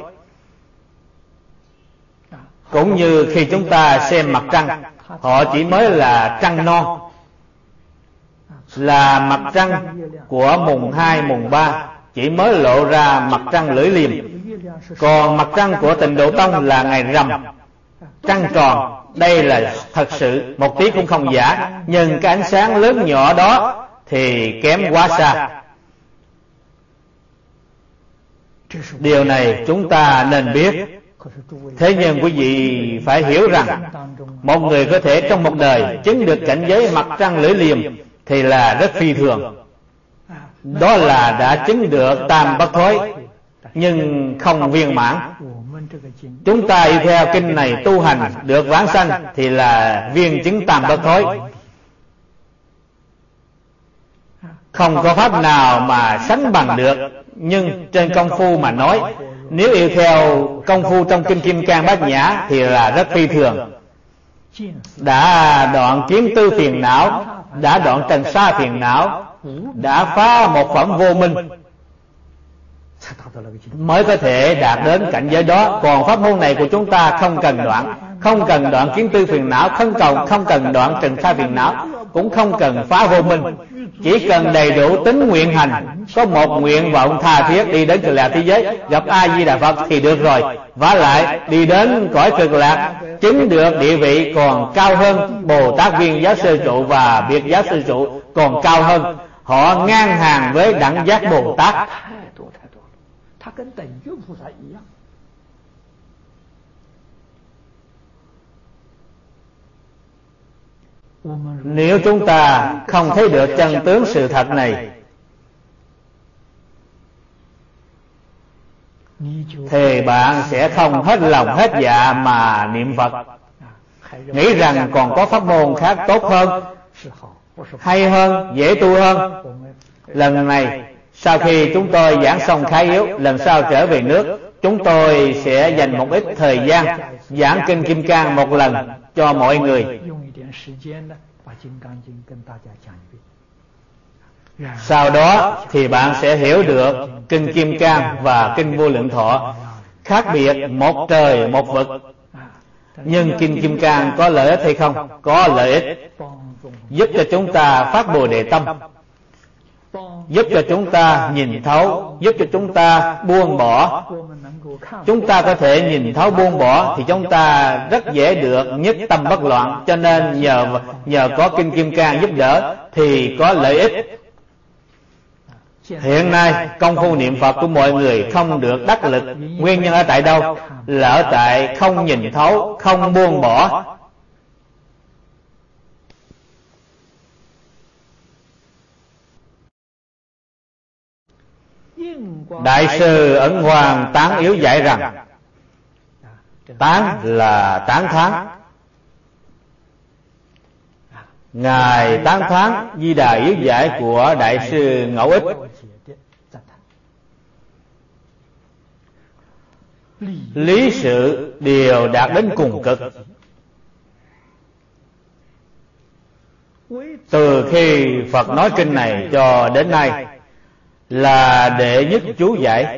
Cũng như khi chúng ta xem mặt trăng, họ chỉ mới là trăng non, là mặt trăng của mùng 2, mùng 3, chỉ mới lộ ra mặt trăng lưỡi liềm. Còn mặt trăng của Tịnh Độ Tông là ngày rằm, trăng tròn. Đây là thật sự, một tí cũng không giả. Nhưng cái ánh sáng lớn nhỏ đó thì kém quá xa. Điều này chúng ta nên biết. Thế nhưng quý vị phải hiểu rằng một người có thể trong một đời chứng được cảnh giới mặt trăng lưỡi liềm thì là rất phi thường. Đó là đã chứng được tam bất thối, nhưng không viên mãn. Chúng ta y theo kinh này tu hành được vãng sanh thì là viên chứng tam bất thối. Không có pháp nào mà sánh bằng được. Nhưng trên công phu mà nói, nếu yêu theo công phu trong kinh Kim Cang Bát Nhã thì là rất phi thường. Đã đoạn kiến tư phiền não, đã đoạn trần sa phiền não, đã phá một phẩm vô minh, mới có thể đạt đến cảnh giới đó. Còn pháp môn này của chúng ta không cần đoạn kiến tư phiền não, không cần đoạn trần sa phiền não, cũng không cần phá vô minh. Chỉ cần đầy đủ tính nguyện hành, có một nguyện vọng tha thiết đi đến Cực Lạc thế giới gặp A Di Đà Phật thì được rồi. Vả lại đi đến cõi Cực Lạc, chứng được địa vị còn cao hơn Bồ Tát Viên Giáo Sư Trụ và Biệt Giáo Sư Trụ, còn cao hơn. Họ ngang hàng với đẳng giác Bồ Tát. Nếu chúng ta không thấy được chân tướng sự thật này thì bạn sẽ không hết lòng hết dạ mà niệm Phật, nghĩ rằng còn có pháp môn khác tốt hơn, hay hơn, dễ tu hơn. Lần này sau khi chúng tôi giảng xong Khái Yếu, lần sau trở về nước, chúng tôi sẽ dành một ít thời gian giảng kinh Kim Cang một lần cho mọi người. Sau đó thì bạn sẽ hiểu được kinh Kim Cang và kinh Vô Lượng Thọ khác biệt một trời một vực. Nhưng kinh Kim Cang có lợi ích hay không? Có lợi ích, giúp cho chúng ta phát Bồ Đề tâm, giúp cho chúng ta nhìn thấu, giúp cho chúng ta buông bỏ. Chúng ta có thể nhìn thấu buông bỏ thì chúng ta rất dễ được nhất tâm bất loạn. Cho nên nhờ có kinh Kim Cang giúp đỡ thì có lợi ích. Hiện nay công phu niệm Phật của mọi người không được đắc lực. Nguyên nhân ở tại đâu? Là ở tại không nhìn thấu, không buông bỏ. Đại sư Ấn Hoàng tán yếu giải rằng, tán là tán thán, Ngài tán thán Di Đà yếu giải của Đại sư Ngẫu Ích. Lý sự đều đạt đến cùng cực. Từ khi Phật nói kinh này cho đến nay là đệ nhất chú giải,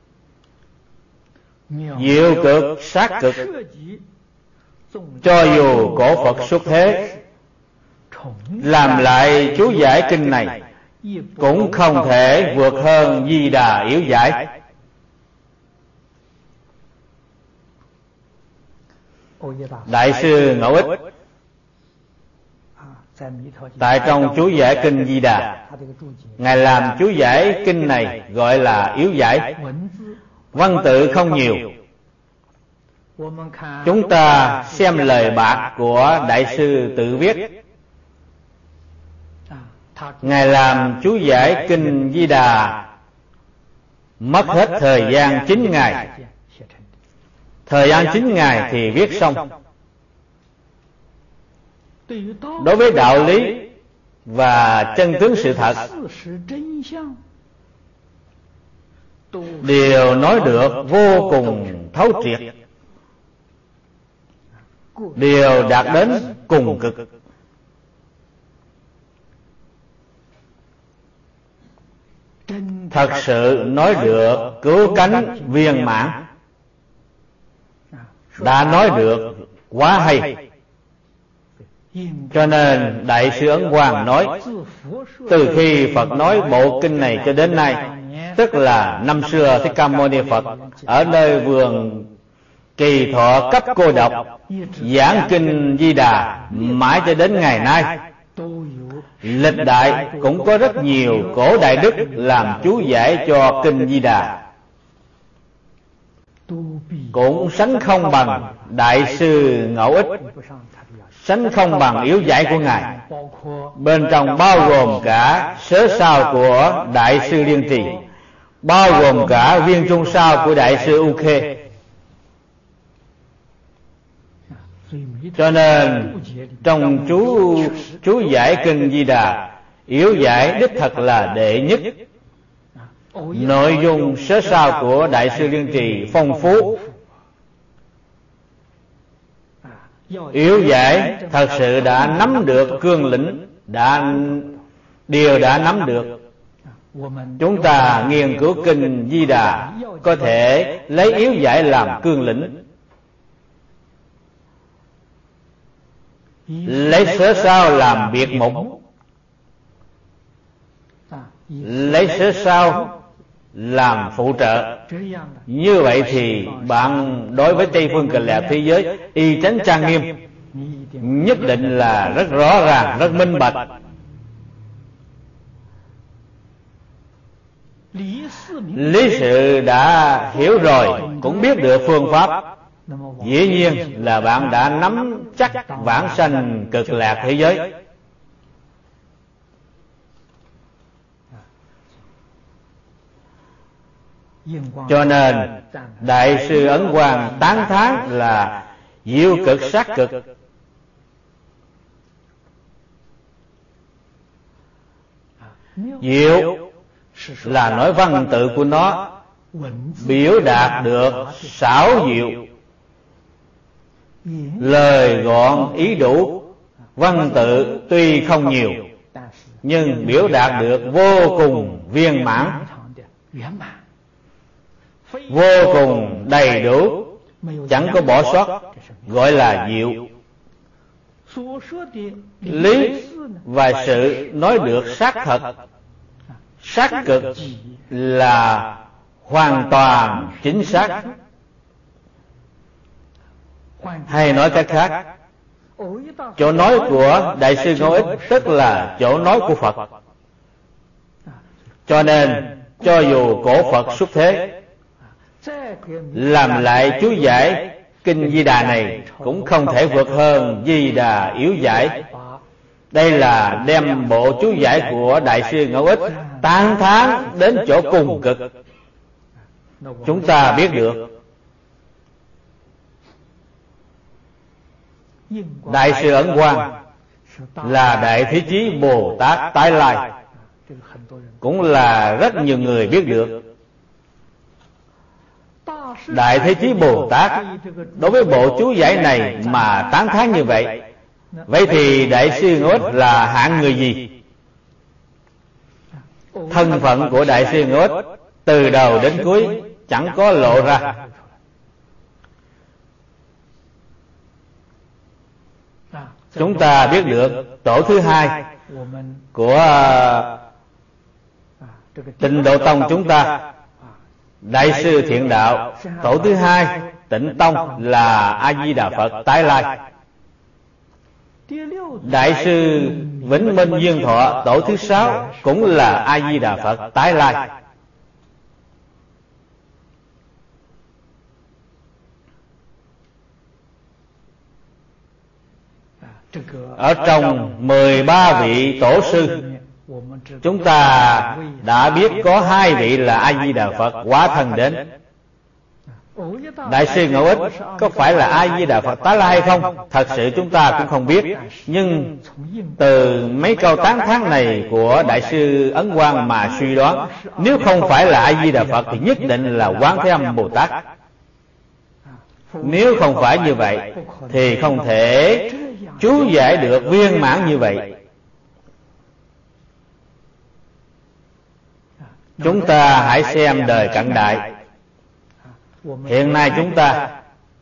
diệu cực sát cực. Cho dù cổ Phật xuất thế làm lại chú giải kinh này cũng không thể vượt hơn Di Đà yếu giải. Đại sư Ngẫu Ích tại trong chú giải kinh Di Đà, Ngài làm chú giải kinh này gọi là yếu giải. Văn tự không nhiều. Chúng ta xem lời bạc của Đại sư tự viết. Ngài làm chú giải kinh Di Đà mất hết thời gian 9 ngày. Thời gian 9 ngày thì viết xong. Đối với đạo lý và chân tướng sự thật đều nói được vô cùng thấu triệt, đều đạt đến cùng cực. Thật sự nói được cứu cánh viên mãn, đã nói được quá hay. Cho nên Đại sư Ấn Hoàng nói, từ khi Phật nói bộ kinh này cho đến nay, tức là năm xưa Thích Ca Mâu Ni Phật ở nơi vườn Kỳ Thọ cấp cô độc giảng kinh Di Đà mãi cho đến ngày nay, lịch đại cũng có rất nhiều cổ đại đức làm chú giải cho kinh Di Đà. cũng sánh không bằng Đại sư Ngẫu Ích, sánh không bằng yếu giải của Ngài. Bên trong bao gồm cả sớ sao của Đại sư Liên Trì, bao gồm cả viên trung sao của Đại sư U Khê. Cho nên trong chú giải kinh Di Đà, yếu giải đích thật là đệ nhất. Nội dung sớ sao của Đại sư Liên Trì phong phú, yếu giải thật sự đã nắm được cương lĩnh, đã nắm được. Chúng ta nghiên cứu kinh Di Đà có thể lấy yếu giải làm cương lĩnh, lấy sớ sao làm biệt mục, lấy sớ sao làm phụ trợ. Như vậy thì bạn đối với Tây phương Cực Lạc thế giới y chánh trang nghiêm, nhất định là rất rõ ràng, rất minh bạch. Lý sự đã hiểu rồi, cũng biết được phương pháp, dĩ nhiên là bạn đã nắm chắc vãng sanh Cực Lạc thế giới. Cho nên Đại sư Ấn Quang tán thán là diệu cực sát cực. Diệu là nói văn tự của nó biểu đạt được xảo diệu, lời gọn ý đủ. Văn tự tuy không nhiều nhưng biểu đạt được vô cùng viên mãn, vô cùng đầy đủ, chẳng có bỏ sót, gọi là diệu. Lý và sự nói được xác thật, xác cực là hoàn toàn chính xác. Hay nói cách khác, chỗ nói của Đại sư Ngẫu Ích tức là chỗ nói của Phật. Cho nên cho dù cổ Phật xuất thế, làm lại chú giải kinh Di Đà này cũng không thể vượt hơn Di Đà yếu giải. Đây là đem bộ chú giải của Đại sư Ngẫu Ích tán thán đến chỗ cùng cực. Chúng ta biết được Đại sư Ấn Quang là Đại Thế Chí Bồ Tát tái lai, cũng là rất nhiều người biết được. Đại Thế Chí Bồ Tát đối với bộ chú giải này mà tán thán như vậy, vậy thì Đại sư Ngẫu Ích là hạng người gì? Thân phận của Đại sư Ngẫu Ích từ đầu đến cuối chẳng có lộ ra. Chúng ta biết được tổ thứ hai của Tịnh Độ Tông chúng ta, Đại sư Thiện Đạo. Tổ thứ hai Tịnh Tông là A Di Đà Phật tái lai. Đại sư Vĩnh Minh Duyên Thọ tổ thứ sáu cũng là A Di Đà Phật tái lai. Ở trong 13 vị tổ sư, chúng ta đã biết có 2 vị là A Di Đà Phật hóa thân đến. Đại sư Ngẫu Ích có phải là A Di Đà Phật tái lai hay không? Thật sự chúng ta cũng không biết. Nhưng từ mấy câu tán thán này của Đại sư Ấn Quang mà suy đoán, nếu không phải là A Di Đà Phật thì nhất định là Quán Thế Âm Bồ Tát. Nếu không phải như vậy thì không thể chú giải được viên mãn như vậy. Chúng ta hãy xem đời cận đại. Hiện nay chúng ta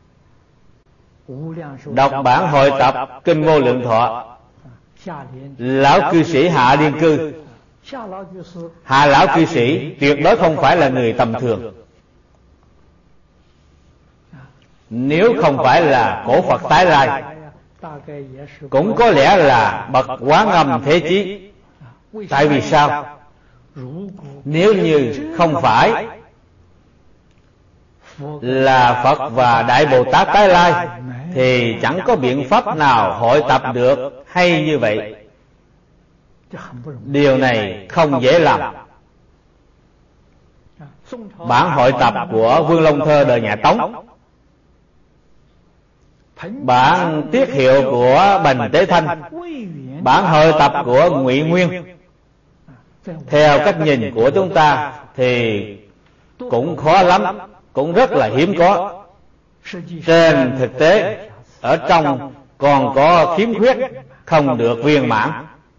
đọc bản hội tập Kinh Vô Lượng Thọ, lão cư sĩ Hạ Liên Cư. Hạ lão cư sĩ tuyệt đối không phải là người tầm thường. Nếu không phải là cổ Phật tái lai, cũng có lẽ là bậc Quán Âm Thế Chí. Tại vì sao? Nếu như không phải là Phật và Đại Bồ Tát Tái Lai, thì chẳng có biện pháp nào hội tập được hay như vậy. Điều này không dễ làm. Bản hội tập của Vương Long Thơ đời nhà Tống, bản tiết hiệu của Bành Tế Thanh, bản hội tập của Ngụy Nguyên, theo cách nhìn của chúng ta thì cũng khó lắm, cũng rất là hiếm có. Trên thực tế, ở trong còn có khiếm khuyết, không được viên mãn.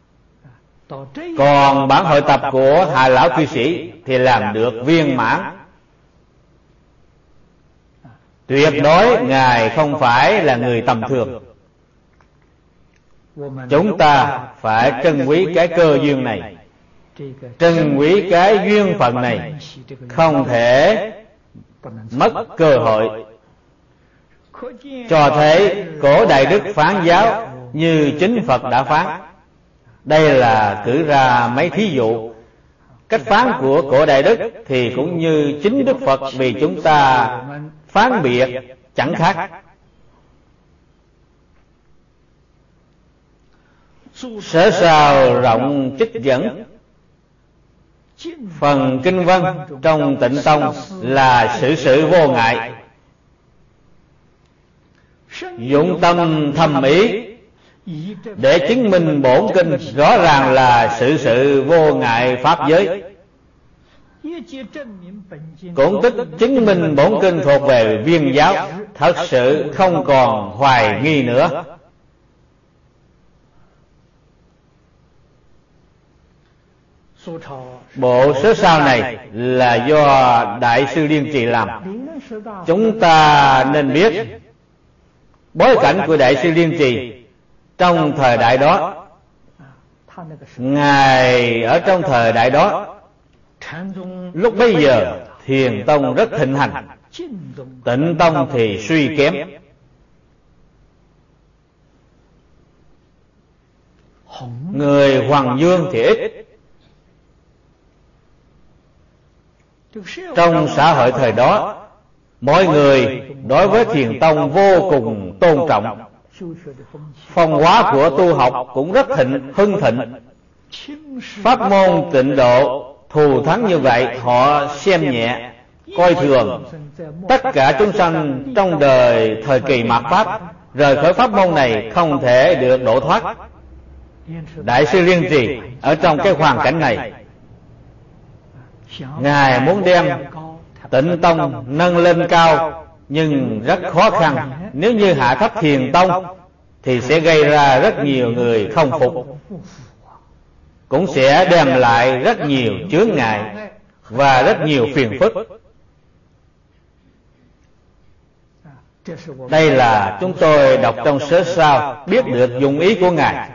Còn bản hội tập của Hà Lão Cư Sĩ thì làm được viên mãn. Tuyệt đối Ngài không phải là người tầm thường. Chúng ta phải trân quý cái cơ duyên này, trân quý cái duyên phận này, không thể mất cơ hội. Cho thấy cổ Đại Đức phán giáo như chính Phật đã phán. Đây là cử ra mấy thí dụ. Cách phán của cổ Đại Đức thì cũng như chính Đức Phật, vì chúng ta phán biệt chẳng khác. Sở sao rộng trích dẫn. Phần kinh văn trong Tịnh Tông là sự sự vô ngại, dụng tâm thầm ý để chứng minh bổn kinh rõ ràng là sự sự vô ngại pháp giới. Cũng tức chứng minh bổn kinh thuộc về viên giáo, thật sự không còn hoài nghi nữa. Bộ sớ sao này là do Đại sư Liên Trì làm. Chúng ta nên biết bối cảnh của Đại sư Liên Trì trong thời đại đó. Ngài ở trong thời đại đó, lúc bấy giờ Thiền Tông rất thịnh hành, Tịnh Tông thì suy kém. Người Hoàng Dương thì ít. Trong xã hội thời đó, mọi người đối với Thiền Tông vô cùng tôn trọng. Phong hóa của tu học cũng rất hưng thịnh. Pháp môn Tịnh độ thù thắng như vậy, họ xem nhẹ, coi thường. Tất cả chúng sanh trong đời thời kỳ mạt Pháp rời khỏi pháp môn này không thể được độ thoát. Đại sư Liên Trì ở trong cái hoàn cảnh này, Ngài muốn đem Tịnh Tông nâng lên cao, nhưng rất khó khăn. Nếu như hạ thấp Thiền Tông thì sẽ gây ra rất nhiều người không phục, cũng sẽ đem lại rất nhiều chướng ngại và rất nhiều phiền phức. Đây là chúng tôi đọc trong sớ sao biết được dụng ý của Ngài.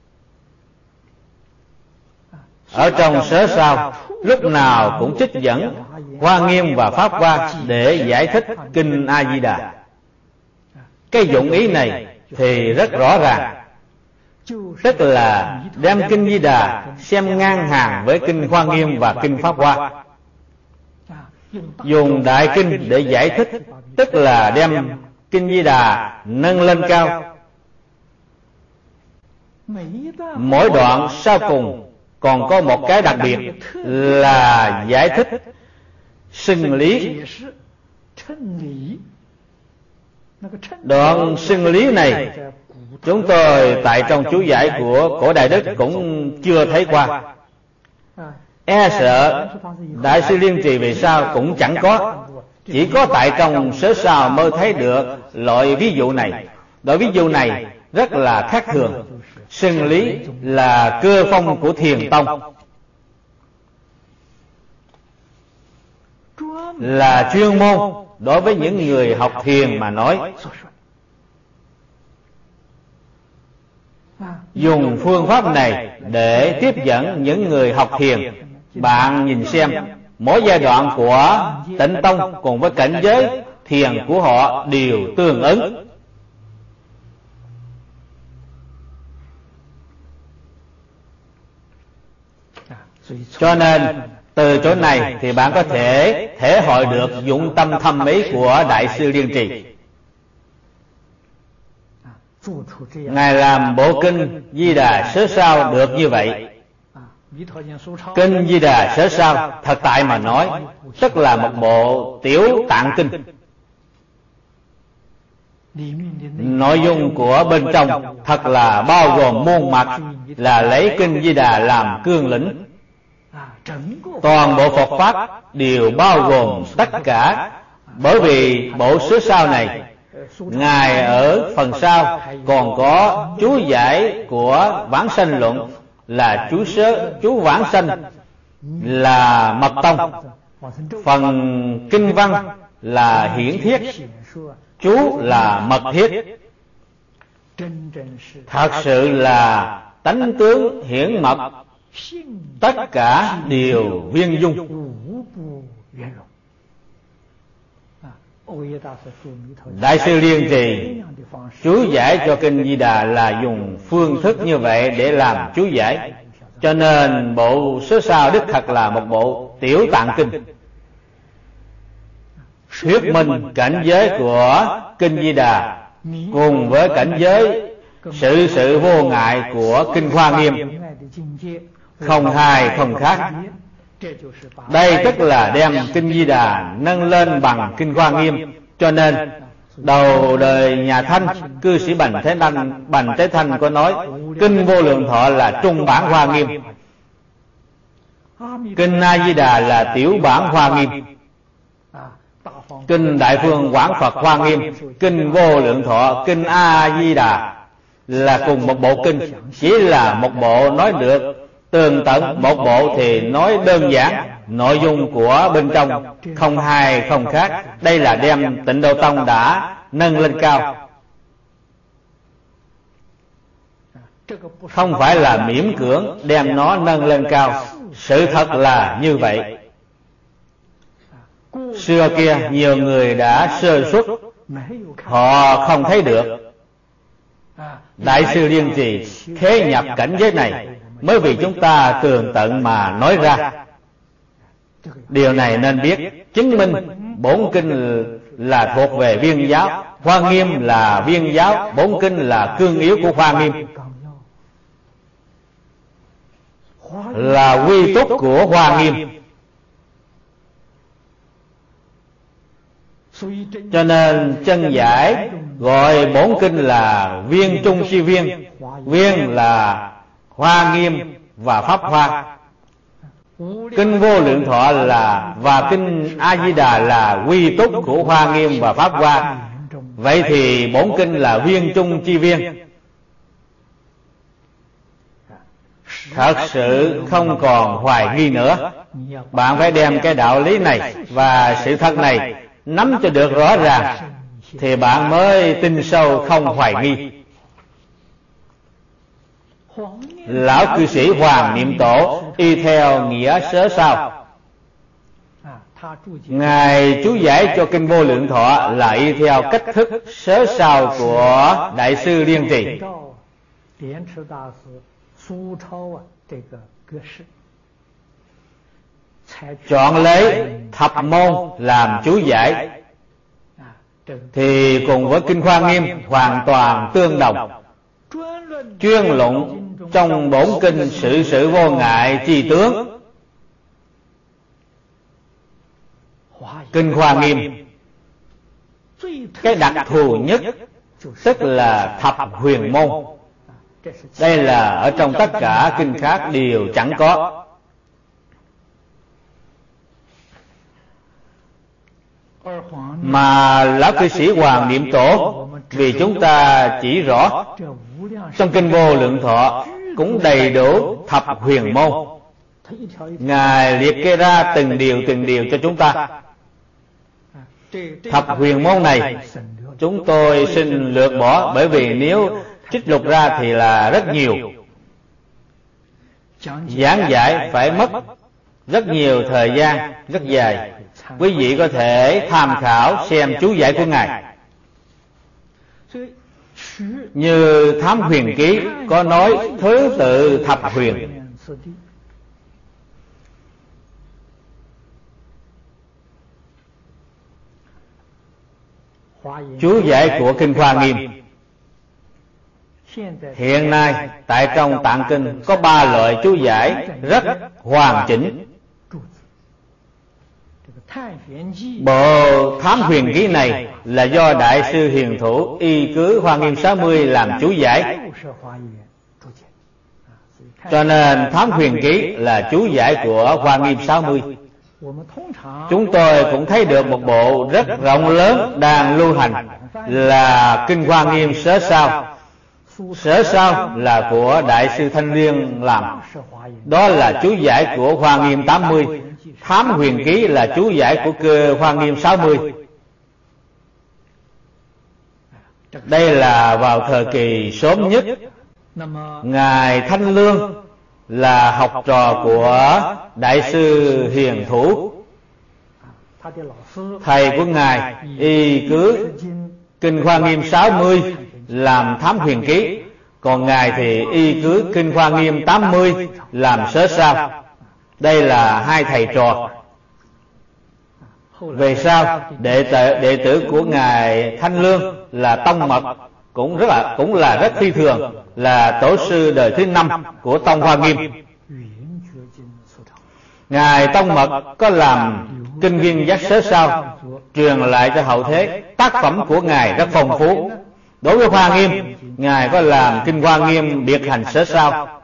Ở trong sớ sao lúc nào cũng trích dẫn Hoa Nghiêm và Pháp Hoa để giải thích kinh A Di Đà. Cái dụng ý này thì rất rõ ràng, tức là đem kinh Di Đà xem ngang hàng với kinh Hoa Nghiêm và kinh Pháp Hoa. Dùng đại kinh để giải thích, tức là đem kinh Di Đà nâng lên cao. Mỗi đoạn sau cùng còn có một cái đặc biệt là giải thích xưng lý. Đoạn xưng lý này chúng tôi tại trong chú giải của cổ Đại Đức cũng chưa thấy qua. E sợ Đại sư Liên Trì về sau cũng chẳng có. Chỉ có tại trong sớ sao mới thấy được loại ví dụ này. Loại ví dụ này rất là khác thường. Xưng lý là cơ phong của Thiền Tông, là chuyên môn đối với những người học thiền mà nói. Dùng phương pháp này để tiếp dẫn những người học thiền. Bạn nhìn xem, mỗi giai đoạn của Tịnh Tông cùng với cảnh giới thiền của họ đều tương ứng. Cho nên Từ chỗ này thì bạn có thể thể hội được dụng tâm thâm ý của Đại sư Liên Trì. Ngài làm bộ kinh Di Đà Sớ Sao được như vậy. Kinh Di Đà Sớ Sao thật tại mà nói tức là một bộ tiểu tạng kinh. Nội dung của bên trong thật là bao gồm muôn mặt, là lấy kinh Di Đà làm cương lĩnh. Toàn bộ Phật Pháp đều bao gồm tất cả. Bởi vì bộ Sớ Sao này, Ngài ở phần sau còn có chú giải của Vãng Sanh Luận, là chú Vãng Sanh là mật tông, phần kinh văn là hiển thiết, chú là mật thiết. Thật sự là tánh tướng hiển mật, tất cả đều viên dung. Đại sư Liên Trì chú giải cho kinh Di Đà là dùng phương thức như vậy để làm chú giải, cho nên bộ Sớ Sao đích thật là một bộ tiểu tạng kinh, thuyết minh cảnh giới của kinh Di Đà cùng với cảnh giới sự vô ngại của kinh Hoa Nghiêm, không hai không khác. Đây tức là đem kinh Di Đà nâng lên bằng kinh Hoa Nghiêm. Cho nên đầu đời nhà Thanh, cư sĩ Bành Tế Thanh có nói kinh Vô Lượng Thọ là trung bản Hoa Nghiêm, kinh A Di Đà là tiểu bản Hoa Nghiêm, kinh Đại Phương Quảng Phật Hoa Nghiêm, kinh Vô Lượng Thọ, kinh A Di Đà là cùng một bộ kinh, chỉ là một bộ nói được tường tận, một bộ thì nói đơn giản, nội dung của bên trong không hai không khác. Đây là đem Tịnh Độ Tông đã nâng lên cao, không phải là miễn cưỡng đem nó nâng lên cao. Sự thật là như vậy. Xưa kia nhiều người đã sơ suất, họ không thấy được. Đại sư Liên Trì khế nhập cảnh giới này mới vì chúng ta tường tận mà nói ra. Điều này nên biết, chứng minh bổn kinh là thuộc về Viên giáo, Hoa Nghiêm là Viên giáo, bổn kinh là cương yếu của Hoa Nghiêm, là quy túc của Hoa Nghiêm. Cho nên chân giải gọi bổn kinh là Viên trung chi viên. Viên là Hoa Nghiêm và Pháp Hoa. Kinh Vô Lượng Thọ và kinh A Di Đà là quy túc của Hoa Nghiêm và Pháp Hoa. Vậy thì bổn kinh là viên trung chi viên. Thật sự không còn hoài nghi nữa. Bạn phải đem cái đạo lý này và sự thật này nắm cho được rõ ràng, thì bạn mới tin sâu không hoài nghi. Lão cư sĩ Hoàng Niệm Tổ y theo nghĩa Sớ Sao. Ngài chú giải cho kinh Vô Lượng Thọ là y theo cách thức Sớ Sao của Đại sư Liên Trì, chọn lấy thập môn làm chú giải, thì cùng với kinh Hoa Nghiêm hoàn toàn tương đồng. Chuyên luận trong bổn kinh sự vô ngại chi tướng. Kinh Hoa Nghiêm cái đặc thù nhất tức là thập huyền môn. Đây là ở trong tất cả kinh khác đều chẳng có. Mà lão cư sĩ Hoàng Niệm Tổ vì chúng ta chỉ rõ, trong kinh Vô Lượng Thọ cũng đầy đủ thập huyền môn. Ngài liệt kê ra từng điều cho chúng ta. Thập huyền môn này chúng tôi xin lược bỏ, bởi vì nếu trích lục ra thì là rất nhiều. Giảng giải phải mất rất nhiều thời gian, rất dài. Quý vị có thể tham khảo xem chú giải của Ngài. Như Thám Huyền Ký có nói thứ tự thập huyền. chú giải của Kinh Hoa Nghiêm. Hiện nay tại trong Tạng Kinh có 3 loại chú giải rất hoàn chỉnh. Bộ Thám Huyền Ký này là do Đại sư Hiền Thủ y cứ Hoa Nghiêm 60 làm chú giải, cho nên Thám Huyền Ký là chú giải của Hoa Nghiêm 60. Chúng tôi cũng thấy được một bộ rất rộng lớn đang lưu hành là Kinh Hoa Nghiêm Sớ Sao. Sớ Sao là của Đại sư Thanh Liên làm, đó là chú giải của Hoa Nghiêm 80. Thám Huyền Ký là chú giải của cơ Hoa Nghiêm 60. Đây là vào thời kỳ sớm nhất. Ngài Thanh Lương là học trò của Đại sư Hiền Thủ. Thầy của Ngài y cứ Kinh Hoa Nghiêm 60 làm Thám Huyền Ký, còn Ngài thì y cứ Kinh Hoa Nghiêm 80 làm Sớ Sao. Đây là hai thầy trò. Về sau đệ tử của Ngài Thanh Lương là Tông Mật, cũng là rất phi thường, là tổ sư đời thứ 5 của Tông Hoa Nghiêm. Ngài Tông Mật có làm Kinh Viên Giác Sớ Sao truyền lại cho hậu thế. Tác phẩm của Ngài rất phong phú. Đối với Hoa Nghiêm, Ngài có làm Kinh Hoa Nghiêm Biệt Hành Sớ Sao,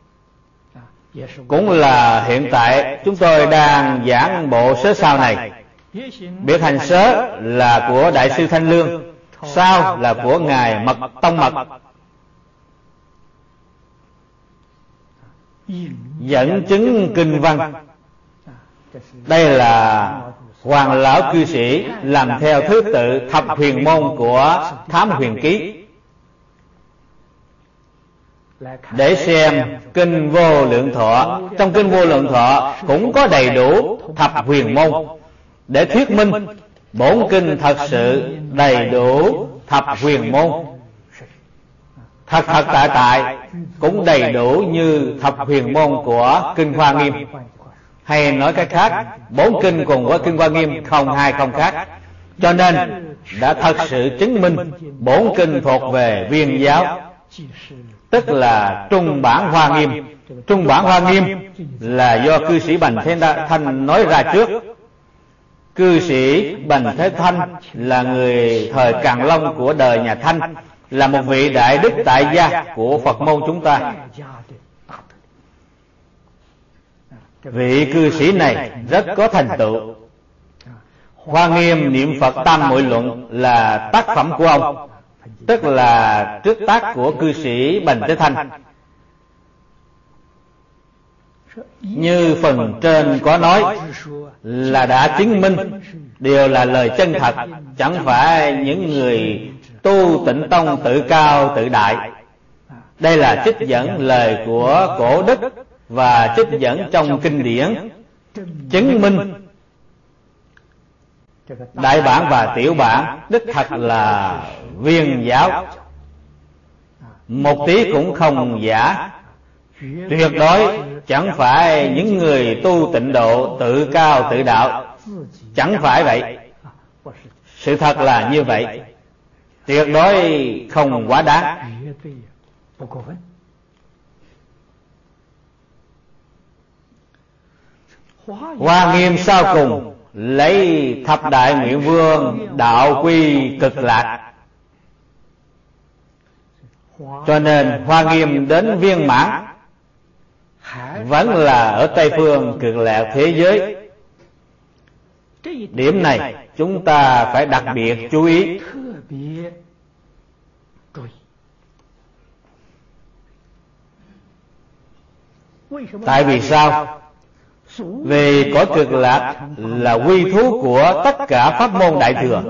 cũng là hiện tại chúng tôi đang giảng bộ Sớ Sao này. Biệt Hành Sớ là của Đại sư Thanh Lương, Sao là của Ngài Tông Mật. Dẫn chứng kinh văn, đây là Hoàng lão cư sĩ làm theo thứ tự thập huyền môn của Thám Huyền Ký. Để xem Kinh Vô Lượng Thọ, trong Kinh Vô Lượng Thọ cũng có đầy đủ thập huyền môn để thuyết minh bổn kinh thật sự đầy đủ thập huyền môn. Thật tại cũng đầy đủ như thập huyền môn của Kinh Hoa Nghiêm. Hay nói cách khác, 4 kinh cùng với Kinh Hoa Nghiêm không hai không khác. Cho nên đã thật sự chứng minh 4 kinh thuộc về Viên giáo, tức là Trung bản Hoa Nghiêm. Trung bản Hoa Nghiêm là do cư sĩ Bành Thế Thanh nói ra trước. Cư sĩ Bành Thế Thanh là người thời Càn Long của đời nhà Thanh, là một vị đại đức tại gia của Phật môn chúng ta. Vị cư sĩ này rất có thành tựu. Hoa Nghiêm Niệm Phật Tam Muội Luận là tác phẩm của ông, tức là trước tác của cư sĩ Bành Thế Thanh. Như phần trên có nói là đã chứng minh đều là lời chân thật, chẳng phải những người tu Tịnh Tông tự cao tự đại. Đây là trích dẫn lời của cổ đức và trích dẫn trong kinh điển, chứng minh đại bản và tiểu bản đích thật là Viên giáo, một tí cũng không giả. Tuyệt đối chẳng phải những người tu tịnh độ tự cao tự đạo, chẳng phải vậy. Sự thật là như vậy, tuyệt đối không quá đáng. Hoa Nghiêm sau cùng lấy thập đại nguyện vương đạo quy cực lạc, cho nên Hoa Nghiêm đến viên mãn vẫn là ở Tây phương cực lạc thế giới. Điểm này chúng ta phải đặc biệt chú ý. Tại vì sao? Vì cõi cực lạc là quy thú của tất cả pháp môn đại thừa,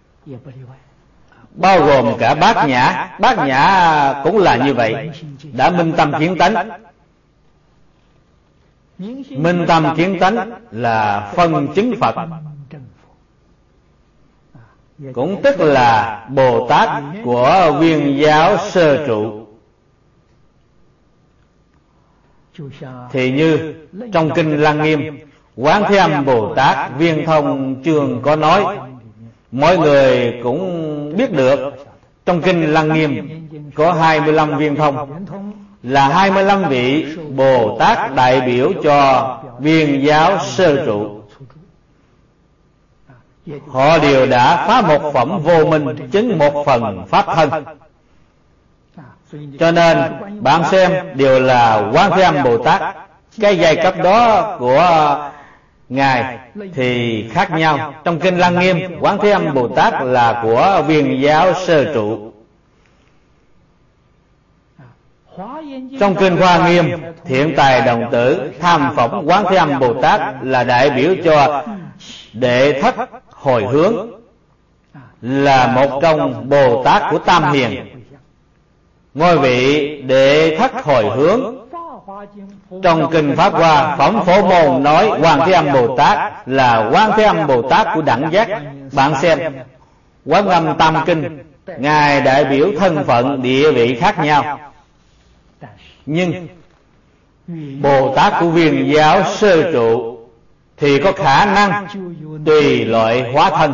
bao gồm cả Bát Nhã. Bát Nhã cũng là như vậy, đã minh tâm kiến tánh. Minh tâm kiến tánh là phân chứng Phật, cũng tức là Bồ Tát của Viên giáo sơ trụ. Thì như trong Kinh Lăng Nghiêm, Quán Thế Âm Bồ Tát Viên Thông chương có nói, Mọi người cũng biết được, trong kinh Lăng Nghiêm có 25 viên thông, là 25 vị Bồ Tát đại biểu cho Viên giáo sơ trụ. Họ đều đã phá một phẩm vô minh, chứng một phần pháp thân. Cho nên bạn xem đều là Quán Thế Âm Bồ Tát. Cái giai cấp đó của Ngài thì khác nhau. Trong kinh Lăng Nghiêm, Quán Thế Âm Bồ Tát là của Viên giáo sơ trụ. Trong kinh Hoa Nghiêm, Thiện Tài Đồng Tử tham phỏng Quán Thế Âm Bồ Tát là đại biểu cho Đệ Thất Hồi Hướng, là một trong Bồ Tát của Tam Hiền. Ngôi vị Đệ Thất Hồi Hướng trong kinh Pháp Hoa Phẩm Phổ Môn nói Quán Thế Âm Bồ Tát là Quán Thế Âm Bồ Tát của đẳng giác. Bạn xem Quán Âm Tam Kinh, Ngài đại biểu thân phận địa vị khác nhau, nhưng Bồ Tát của Viên giáo sơ trụ thì có khả năng tùy loại hóa thân.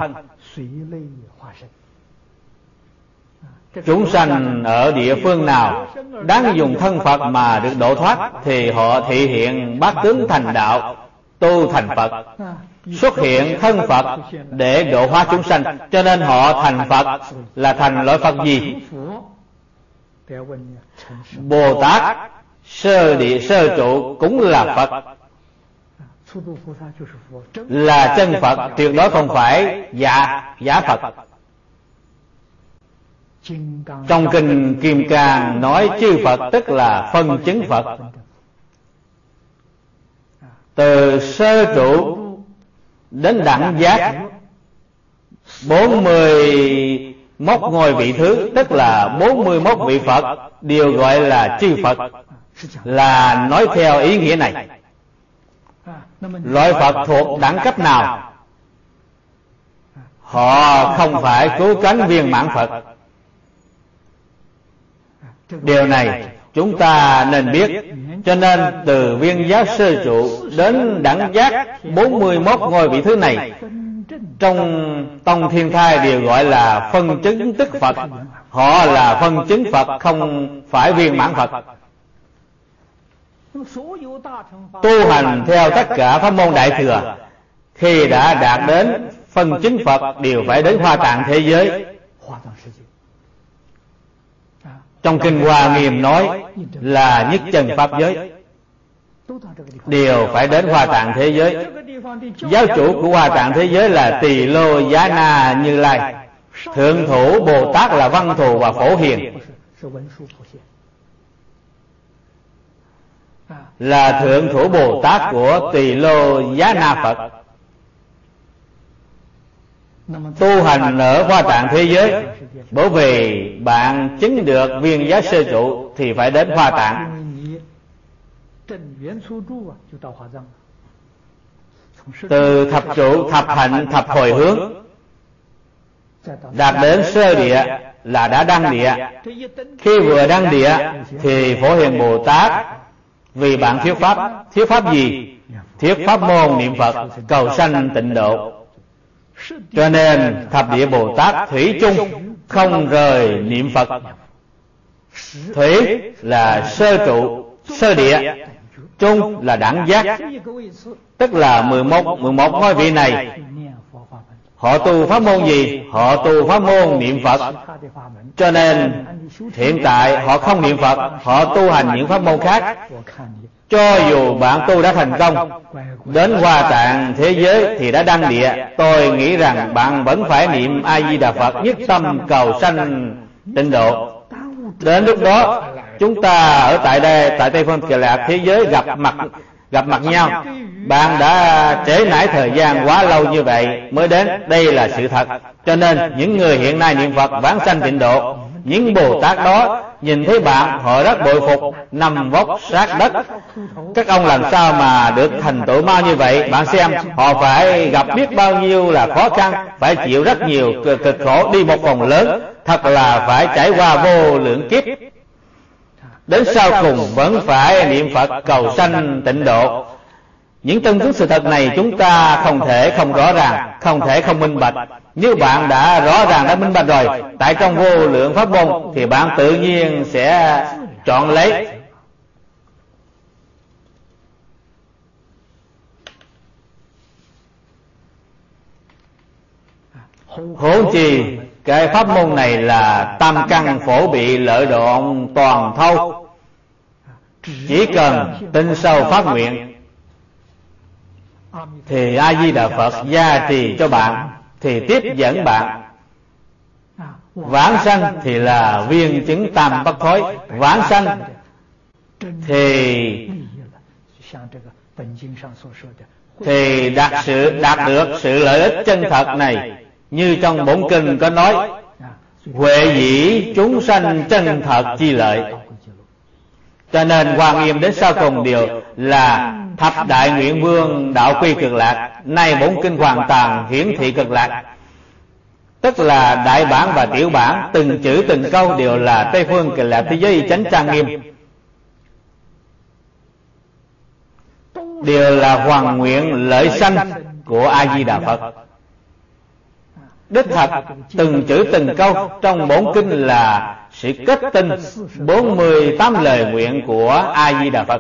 Chúng sanh ở địa phương nào đáng dùng thân Phật mà được độ thoát thì họ thị hiện bát tướng thành đạo, tu thành Phật, xuất hiện thân Phật để độ hóa chúng sanh. Cho nên họ thành Phật là thành loại Phật gì? Bồ Tát sơ trụ cũng là Phật, là chân Phật, tuyệt đối không phải giả Phật. Trong kinh Kim Cang nói chư Phật tức là phân chứng Phật. Từ sơ trụ đến đẳng giác 41 ngôi vị thứ, tức là 41 vị Phật đều gọi là chư Phật, là nói theo ý nghĩa này. Loại Phật thuộc đẳng cấp nào? Họ không phải cứu cánh viên mãn Phật. Điều này chúng ta nên biết. Cho nên từ Viên giáo sơ trụ đến đẳng giác 41 ngôi vị thứ này, trong tông Thiên Thai đều gọi là phân chứng tức Phật. Họ là phân chứng Phật, không phải viên mãn Phật. Tu hành theo tất cả pháp môn Đại Thừa, khi đã đạt đến phân chứng Phật đều phải đến Hoa Tạng thế giới. Trong kinh Hoa Nghiêm nói là nhất chân pháp giới, đều phải đến Hoa Tạng thế giới. Giáo chủ của Hoa Tạng thế giới là Tỳ Lô Giá Na Như Lai. Thượng thủ Bồ Tát là Văn Thù và Phổ Hiền, là thượng thủ Bồ Tát của Tỳ Lô Giá Na Phật. Tu hành ở Hoa Tạng thế giới, bởi vì bạn chứng được Viên giáo sơ trụ thì phải đến Hoa Tạng. Từ thập trụ, thập hạnh, thập hồi hướng đạt đến sơ địa là đã đăng địa. Khi vừa đăng địa thì Phổ Hiền Bồ Tát vì bạn thiếu pháp gì? Thiếu pháp môn niệm Phật cầu sanh tịnh độ. Cho nên thập địa Bồ Tát thủy chung không rời niệm Phật. Thủy là sơ trụ, sơ địa, trung là đẳng giác, tức là 11 ngôi vị này. Họ tu pháp môn gì? Họ tu pháp môn niệm Phật. Cho nên hiện tại họ không niệm Phật, họ tu hành những pháp môn khác. Cho dù bạn tu đã thành công, đến Hoa Tạng thế giới thì đã đăng địa, tôi nghĩ rằng bạn vẫn phải niệm A Di Đà Phật, nhất tâm cầu sanh tịnh độ. Đến lúc đó chúng ta ở tại đây, tại Tây Phương Cực Lạc thế giới gặp mặt nhau. Bạn đã trễ nải thời gian quá lâu như vậy mới đến, đây là sự thật. Cho nên những người hiện nay niệm Phật vãng sanh tịnh độ, những Bồ Tát đó nhìn thấy bạn họ rất bội phục, nằm vóc sát đất. Các ông làm sao mà được thành tựu mau như vậy? Bạn xem họ phải gặp biết bao nhiêu là khó khăn, phải chịu rất nhiều cực khổ, đi một vòng lớn, thật là phải trải qua vô lượng kiếp. Đến sau cùng vẫn phải niệm Phật cầu sanh tịnh độ. Những chân tướng sự thật này chúng ta không thể không rõ ràng, không thể không minh bạch. Nếu bạn đã rõ ràng, đã minh bạch rồi, tại trong vô lượng pháp môn thì bạn tự nhiên sẽ chọn lấy. Huống chi cái pháp môn này là tam căn phổ bị lợi đoạn toàn thâu. Chỉ cần tin sâu phát nguyện thì A Di Đà Phật gia trì cho bạn, thì tiếp dẫn bạn. Vãng sanh thì là viên chứng tam bất thối. Vãng sanh thì đạt được sự lợi ích chân thật này. Như trong bổn kinh có nói, huệ dĩ chúng sanh chân thật chi lợi. Cho nên Hoa Nghiêm đến sau cùng đều là thập đại nguyện vương đạo quy cực lạc. Nay bổn kinh hoàn toàn hiển thị cực lạc, tức là đại bản và tiểu bản, từng chữ từng câu đều là Tây phương cực lạc thế giới chánh trang nghiêm, đều là hoàn nguyện lợi sanh của A Di Đà Phật. Đích thật từng chữ từng câu trong bổn kinh là sự kết tinh 48 lời nguyện của A Di Đà Phật,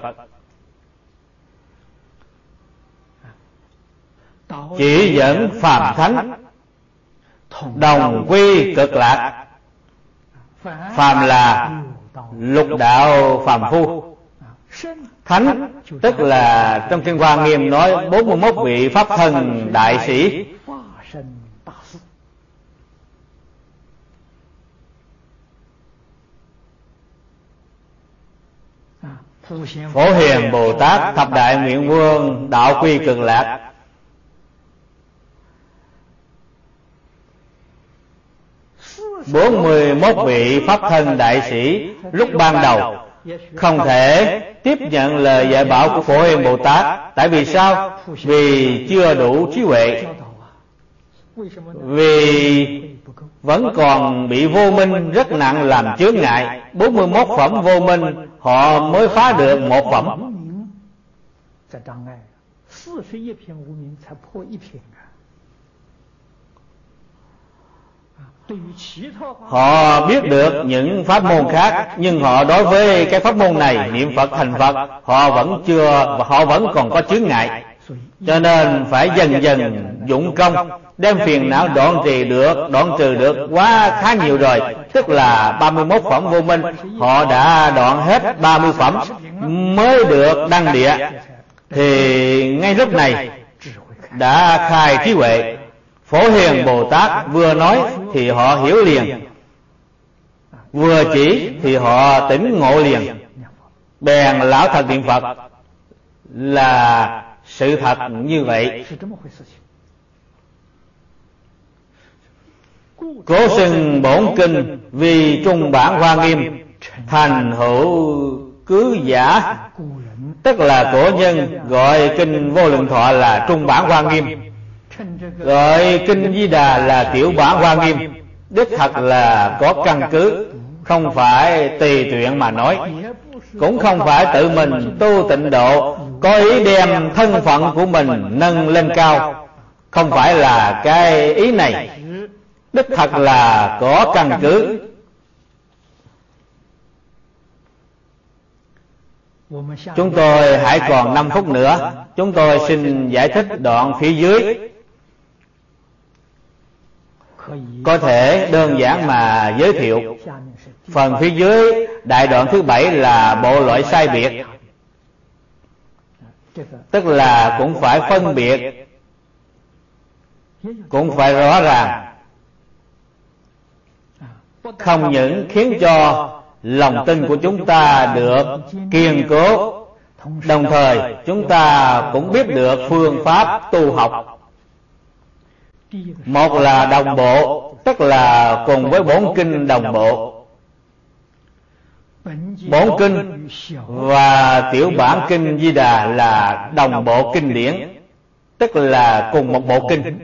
chỉ dẫn phàm thánh đồng quy cực lạc. Phàm là lục đạo phàm phu, thánh tức là trong kinh Hoa Nghiêm nói 41 vị pháp thân đại sĩ. Phổ Hiền Bồ Tát, thập đại nguyện vương đạo quy cực lạc. Bốn 41 vị pháp thân đại sĩ lúc ban đầu không thể tiếp nhận lời dạy bảo của Phổ Hiền Bồ Tát. Tại vì sao? Vì chưa đủ trí huệ, vì vẫn còn bị vô minh rất nặng làm chướng ngại. 41 phẩm vô minh họ mới phá được một phẩm. Họ biết được những pháp môn khác, nhưng họ đối với cái pháp môn này, niệm Phật thành Phật, họ vẫn còn có chướng ngại. Cho nên phải dần dần dụng công, đem phiền não đoạn trừ được quá khá nhiều rồi. Tức là 31 phẩm vô minh, họ đã đoạn hết 30 phẩm mới được đăng địa. Thì ngay lúc này đã khai trí huệ. Phổ Hiền Bồ Tát vừa nói thì họ hiểu liền, vừa chỉ thì họ tỉnh ngộ liền. Bèn lão thật niệm Phật là sự thật như vậy. Cố xưng bổn kinh vì trung bản Hoa Nghiêm, thành hữu cứ giả, tức là cổ nhân gọi kinh Vô Lượng Thọ là trung bản Hoa Nghiêm, gọi kinh Di Đà là tiểu bản Hoa Nghiêm. Đích thật là có căn cứ, không phải tùy tiện mà nói, cũng không phải tự mình tu tịnh độ, có ý đem thân phận của mình nâng lên cao. Không phải là cái ý này, đích thật là có căn cứ. Chúng tôi hãy còn 5 phút nữa, chúng tôi xin giải thích đoạn phía dưới. Có thể đơn giản mà giới thiệu. Phần phía dưới đại đoạn thứ 7 là bộ loại sai biệt, tức là cũng phải phân biệt, cũng phải rõ ràng, không những khiến cho lòng tin của chúng ta được kiên cố, đồng thời chúng ta cũng biết được phương pháp tu học. Một là đồng bộ, tức là cùng với bổn kinh đồng bộ. Bổn kinh và tiểu bản kinh Di Đà là đồng bộ kinh điển, tức là cùng một bộ kinh.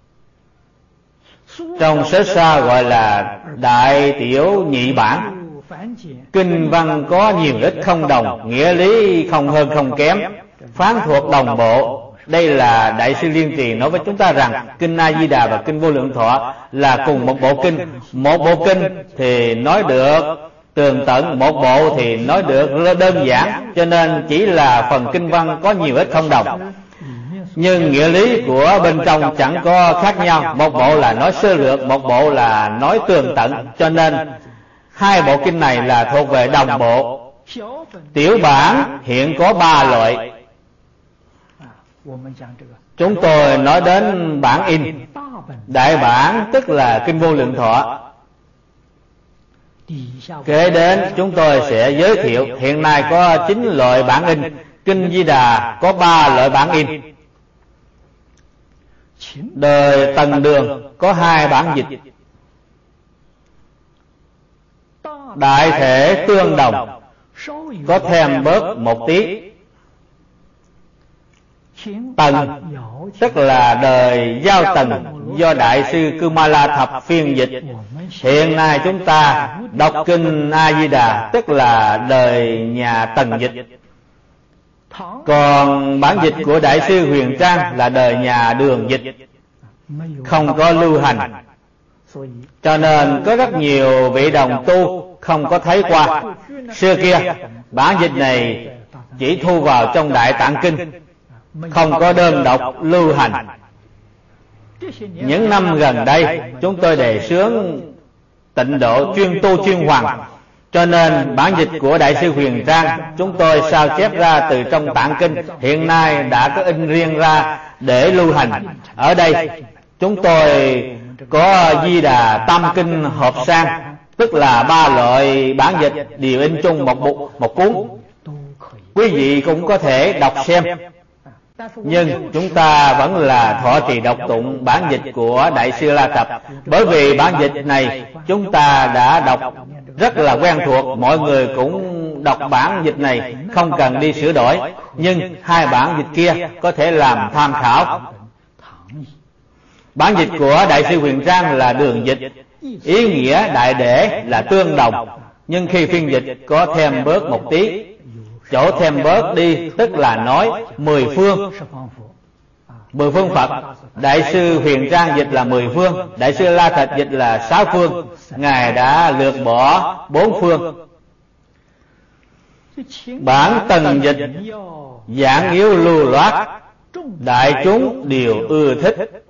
Trong sách xa gọi là đại tiểu nhị bản, Kinh văn có nhiều ít không đồng, nghĩa lý không hơn không kém, phán thuộc đồng bộ. Đây là Đại sư Liên Trì nói với chúng ta rằng Kinh A Di Đà và Kinh Vô Lượng Thọ là cùng một bộ kinh. Một bộ kinh thì nói được tường tận, một bộ thì nói được đơn giản, cho nên chỉ là phần kinh văn có nhiều ít không đồng, nhưng nghĩa lý của bên trong chẳng có khác nhau. Một bộ là nói sơ lược, một bộ là nói tường tận, cho nên hai bộ kinh này là thuộc về đồng bộ. Tiểu bản hiện có 3 loại. Chúng tôi nói đến bản in. Đại bản tức là Kinh Vô Lượng Thọ. Kế đến chúng tôi sẽ giới thiệu. Hiện nay có 9 loại bản in. Kinh Di Đà có 3 loại bản in. Đời Tần Đường có 2 bản dịch. Đại thể tương đồng, có thêm bớt một tí. Tần tức là đời Giao Tần, do Đại sư Kumala Thập phiên dịch. Hiện nay chúng ta đọc Kinh A Di Đà tức là đời nhà Tần dịch. Còn bản dịch của Đại sư Huyền Trang là đời nhà Đường dịch, không có lưu hành, cho nên có rất nhiều vị đồng tu không có thấy qua. Xưa kia bản dịch này chỉ thu vào trong Đại Tạng Kinh, không có đơn độc lưu hành. Những năm gần đây chúng tôi đề xướng tịnh độ chuyên tu chuyên hoàng, cho nên bản dịch của Đại sư Huyền Trang chúng tôi sao chép ra từ trong Tạng Kinh, hiện nay đã có in riêng ra để lưu hành. Ở đây chúng tôi có Di Đà Tam Kinh hợp sang, tức là 3 loại bản dịch đều in chung một cuốn. Quý vị cũng có thể đọc xem, nhưng chúng ta vẫn là thọ trì đọc tụng bản dịch của Đại sư La Thập, bởi vì bản dịch này chúng ta đã đọc rất là quen thuộc, mọi người cũng đọc bản dịch này, không cần đi sửa đổi. Nhưng 2 bản dịch kia có thể làm tham khảo. Bản dịch của Đại sư Huyền Trang là Đường dịch, ý nghĩa đại để là tương đồng, nhưng khi phiên dịch có thêm bớt một tí. Chỗ thêm bớt đi tức là nói 10 phương. 10 phương Phật. Đại sư Huyền Trang dịch là 10 phương, Đại sư La Thập dịch là 6 phương. Ngài đã lược bỏ 4 phương. Bản Tần dịch giảng yếu lưu loát, đại chúng đều ưa thích.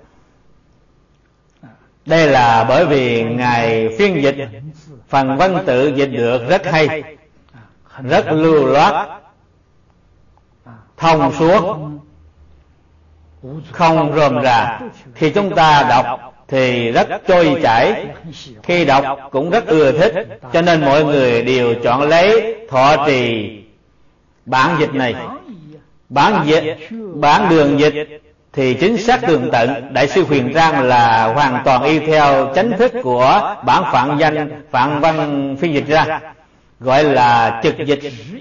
Đây là bởi vì Ngài phiên dịch phần văn tự dịch được rất hay, rất lưu loát, thông suốt, không rườm rà. Khi chúng ta đọc thì rất trôi chảy, khi đọc cũng rất ưa thích, cho nên mọi người đều chọn lấy thọ trì bản dịch này. Bản Đường dịch thì chính xác tường tận. Đại sư Huyền Trang là hoàn toàn y theo chánh thức của bản Phạn Văn phiên dịch ra, gọi là trực dịch.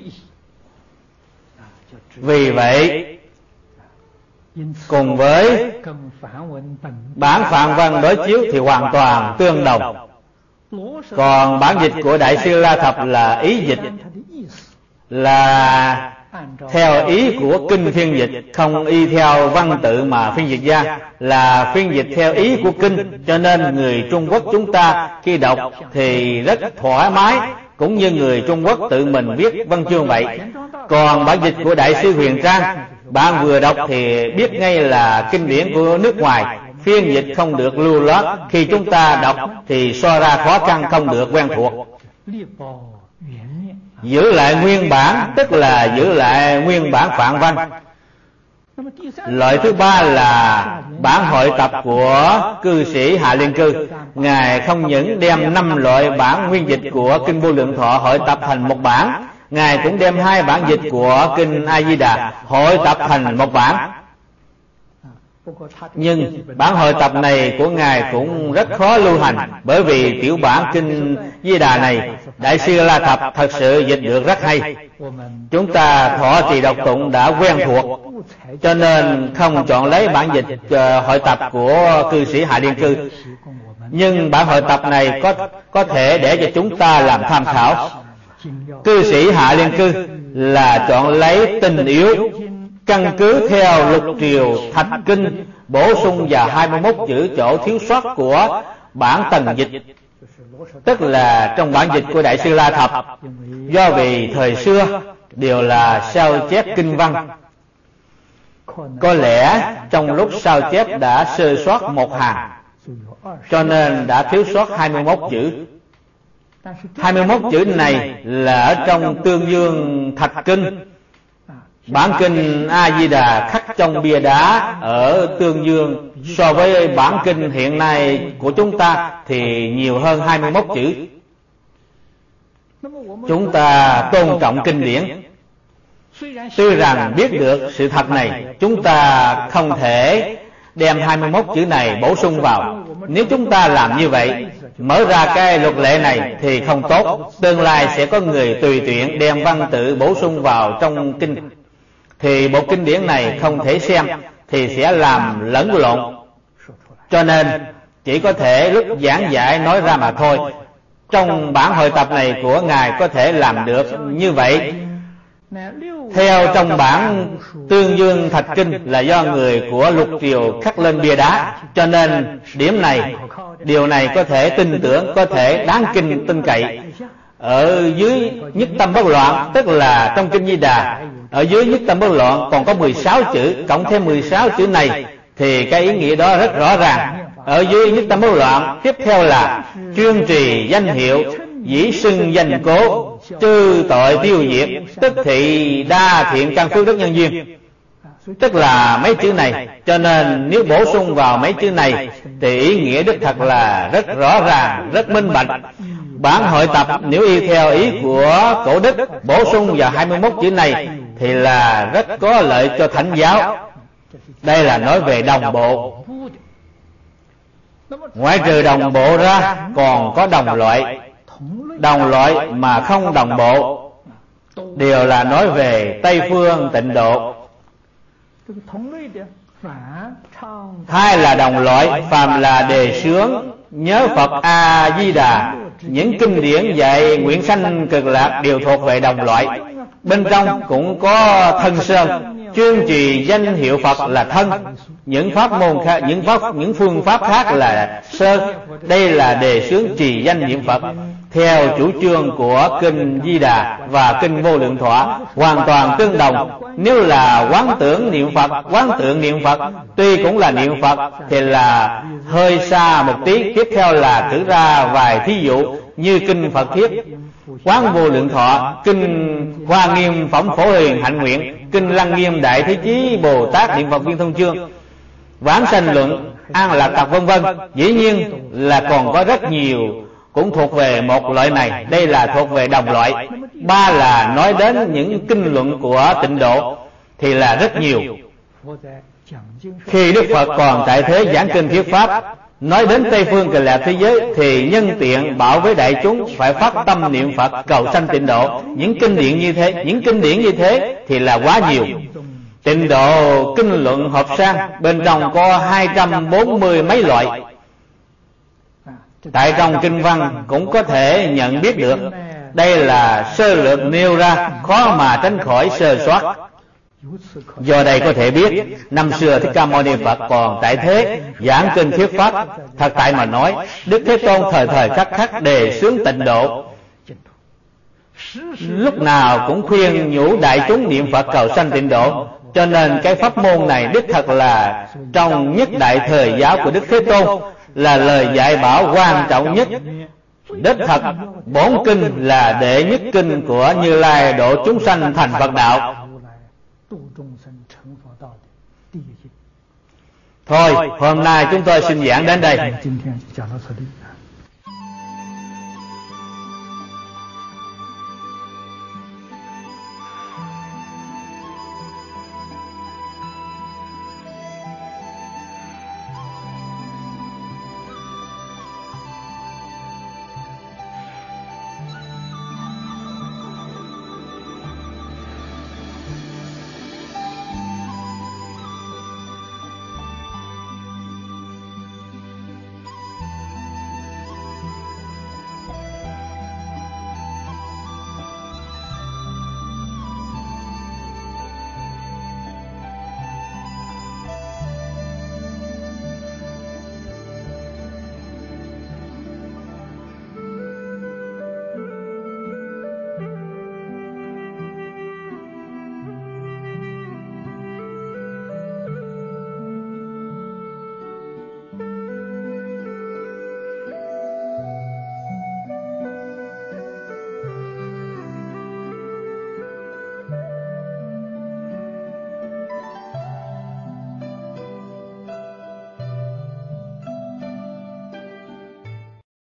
Vì vậy cùng với bản Phạn Văn đối chiếu thì hoàn toàn tương đồng. Còn bản dịch của Đại sư La Thập là ý dịch, là theo ý của kinh phiên dịch, không y theo văn tự mà phiên dịch ra, là phiên dịch theo ý của kinh, cho nên người Trung Quốc chúng ta khi đọc thì rất thoải mái, cũng như người Trung Quốc tự mình viết văn chương vậy. Còn bản dịch của Đại sư Huyền Trang, bạn vừa đọc thì biết ngay là kinh điển của nước ngoài, phiên dịch không được lưu loát, khi chúng ta đọc thì so ra khó khăn, không được quen thuộc. Giữ lại nguyên bản tức là giữ lại nguyên bản Phạn Văn. Loại thứ 3 là bản hội tập của cư sĩ Hạ Liên Cư. Ngài không những đem 5 loại bản nguyên dịch của Kinh Vô Lượng Thọ hội tập thành một bản, Ngài cũng đem 2 bản dịch của Kinh A Di Đà hội tập thành một bản. Nhưng bản hội tập này của Ngài cũng rất khó lưu hành, bởi vì tiểu bản Kinh Di Đà này Đại sư La Thập thật sự dịch được rất hay. Chúng ta thọ trì đọc tụng đã quen thuộc, cho nên không chọn lấy bản dịch hội tập của cư sĩ Hạ Liên Cư. nhưng bản hội tập này có thể để cho chúng ta làm tham khảo. Cư sĩ Hạ Liên Cư là chọn lấy tình yếu, căn cứ theo Lục Triều Thạch Kinh bổ sung vào 21 chữ chỗ thiếu sót của bản tần dịch, tức là trong bản dịch của Đại sư La Thập. Do vì thời xưa đều là sao chép kinh văn, có lẽ trong lúc sao chép đã sơ sót một hàng, cho nên đã thiếu sót 21 chữ. 21 chữ này là ở trong Tương Dương Thạch Kinh. Bản kinh A Di Đà khắc trong bia đá ở Tương Dương so với bản kinh hiện nay của chúng ta thì nhiều hơn 21 chữ. Chúng ta tôn trọng kinh điển. Tuy rằng biết được sự thật này, chúng ta không thể đem 21 chữ này bổ sung vào. Nếu chúng ta làm như vậy, mở ra cái luật lệ này thì không tốt. Tương lai sẽ có người tùy tiện đem văn tự bổ sung vào trong kinh, thì bộ kinh điển này không thể xem, thì sẽ làm lẫn lộn. Cho nên chỉ có thể lúc giảng giải nói ra mà thôi. Trong bản hội tập này của Ngài có thể làm được như vậy. Theo trong bản Tương Dương Thạch Kinh là do người của Lục Triều khắc lên bia đá, cho nên điều này có thể tin tưởng, có thể đáng tin cậy. Ở dưới Nhất Tâm Bất Loạn, tức là trong Kinh Di Đà, ở dưới Nhất Tâm Bất Loạn còn có 16 chữ, cộng thêm 16 chữ này thì cái ý nghĩa đó rất rõ ràng. Ở dưới Nhất Tâm Bất Loạn tiếp theo là chuyên trì danh hiệu, dĩ xưng danh cố, trừ tội tiêu diệt, tức thị đa thiện căn phước đức nhân duyên, tức là mấy chữ này. Cho nên nếu bổ sung vào mấy chữ này thì ý nghĩa đích thật là rất rõ ràng, rất minh bạch. Bản hội tập nếu y theo ý của Cổ Đức bổ sung vào 21 chữ này thì là rất có lợi cho Thánh giáo. Đây là nói về đồng bộ. Ngoại trừ đồng bộ ra còn có đồng loại. Đồng loại mà không đồng bộ đều là nói về Tây Phương Tịnh Độ. Hai là đồng loại, phàm là đề xướng nhớ Phật A Di Đà, những kinh điển dạy nguyện sanh cực lạc đều thuộc về đồng loại. Bên trong cũng có thân sơn, chuyên trì danh hiệu Phật là thân, những pháp môn khác, những phương pháp khác là sơn. Đây là đề xướng trì danh niệm Phật theo chủ trương của kinh Di Đà và kinh Vô Lượng Thọ, hoàn toàn tương đồng. Nếu là quán tưởng niệm Phật, quán tượng niệm Phật tuy cũng là niệm Phật thì là hơi xa một tí. Tiếp theo là cử ra vài thí dụ như kinh Phật Thiết, quán Vô Lượng Thọ, kinh Hoa Nghiêm Phẩm Phổ Hiền Hạnh Nguyện, kinh Lăng Nghiêm Đại Thế Chí Bồ Tát Niệm Phật Viên Thông Chương, Vãng Sanh Luận, An Lạc Tập vân vân. Dĩ nhiên là còn có rất nhiều cũng thuộc về một loại này. Đây là thuộc về đồng loại. Ba là nói đến những kinh luận của Tịnh Độ thì là rất nhiều. Khi Đức Phật còn tại thế giảng kinh thuyết pháp, nói đến Tây Phương Cực Lạc thế giới thì nhân tiện bảo với đại chúng phải phát tâm niệm Phật cầu sanh Tịnh Độ. Những kinh điển như thế thì là quá nhiều. Tịnh Độ kinh luận hộp sang bên trong có 240 mấy loại. Tại trong kinh văn cũng có thể nhận biết được. Đây là sơ lược nêu ra, khó mà tránh khỏi sơ sót. Do đây có thể biết năm xưa Thích Ca Mâu Ni Phật còn tại thế giảng kinh thuyết pháp. Thật tại mà nói, Đức Thế Tôn thời thời khắc khắc đề xướng Tịnh Độ, lúc nào cũng khuyên nhủ đại chúng niệm Phật cầu sanh Tịnh Độ. Cho nên cái pháp môn này đích thật là trong nhất đại thời giáo của Đức Thế Tôn là lời dạy bảo quan trọng nhất. Đích thật bổn kinh là đệ nhất kinh của Như Lai độ chúng sanh thành Phật đạo. Thôi hôm nay chúng tôi xin giảng đến đây.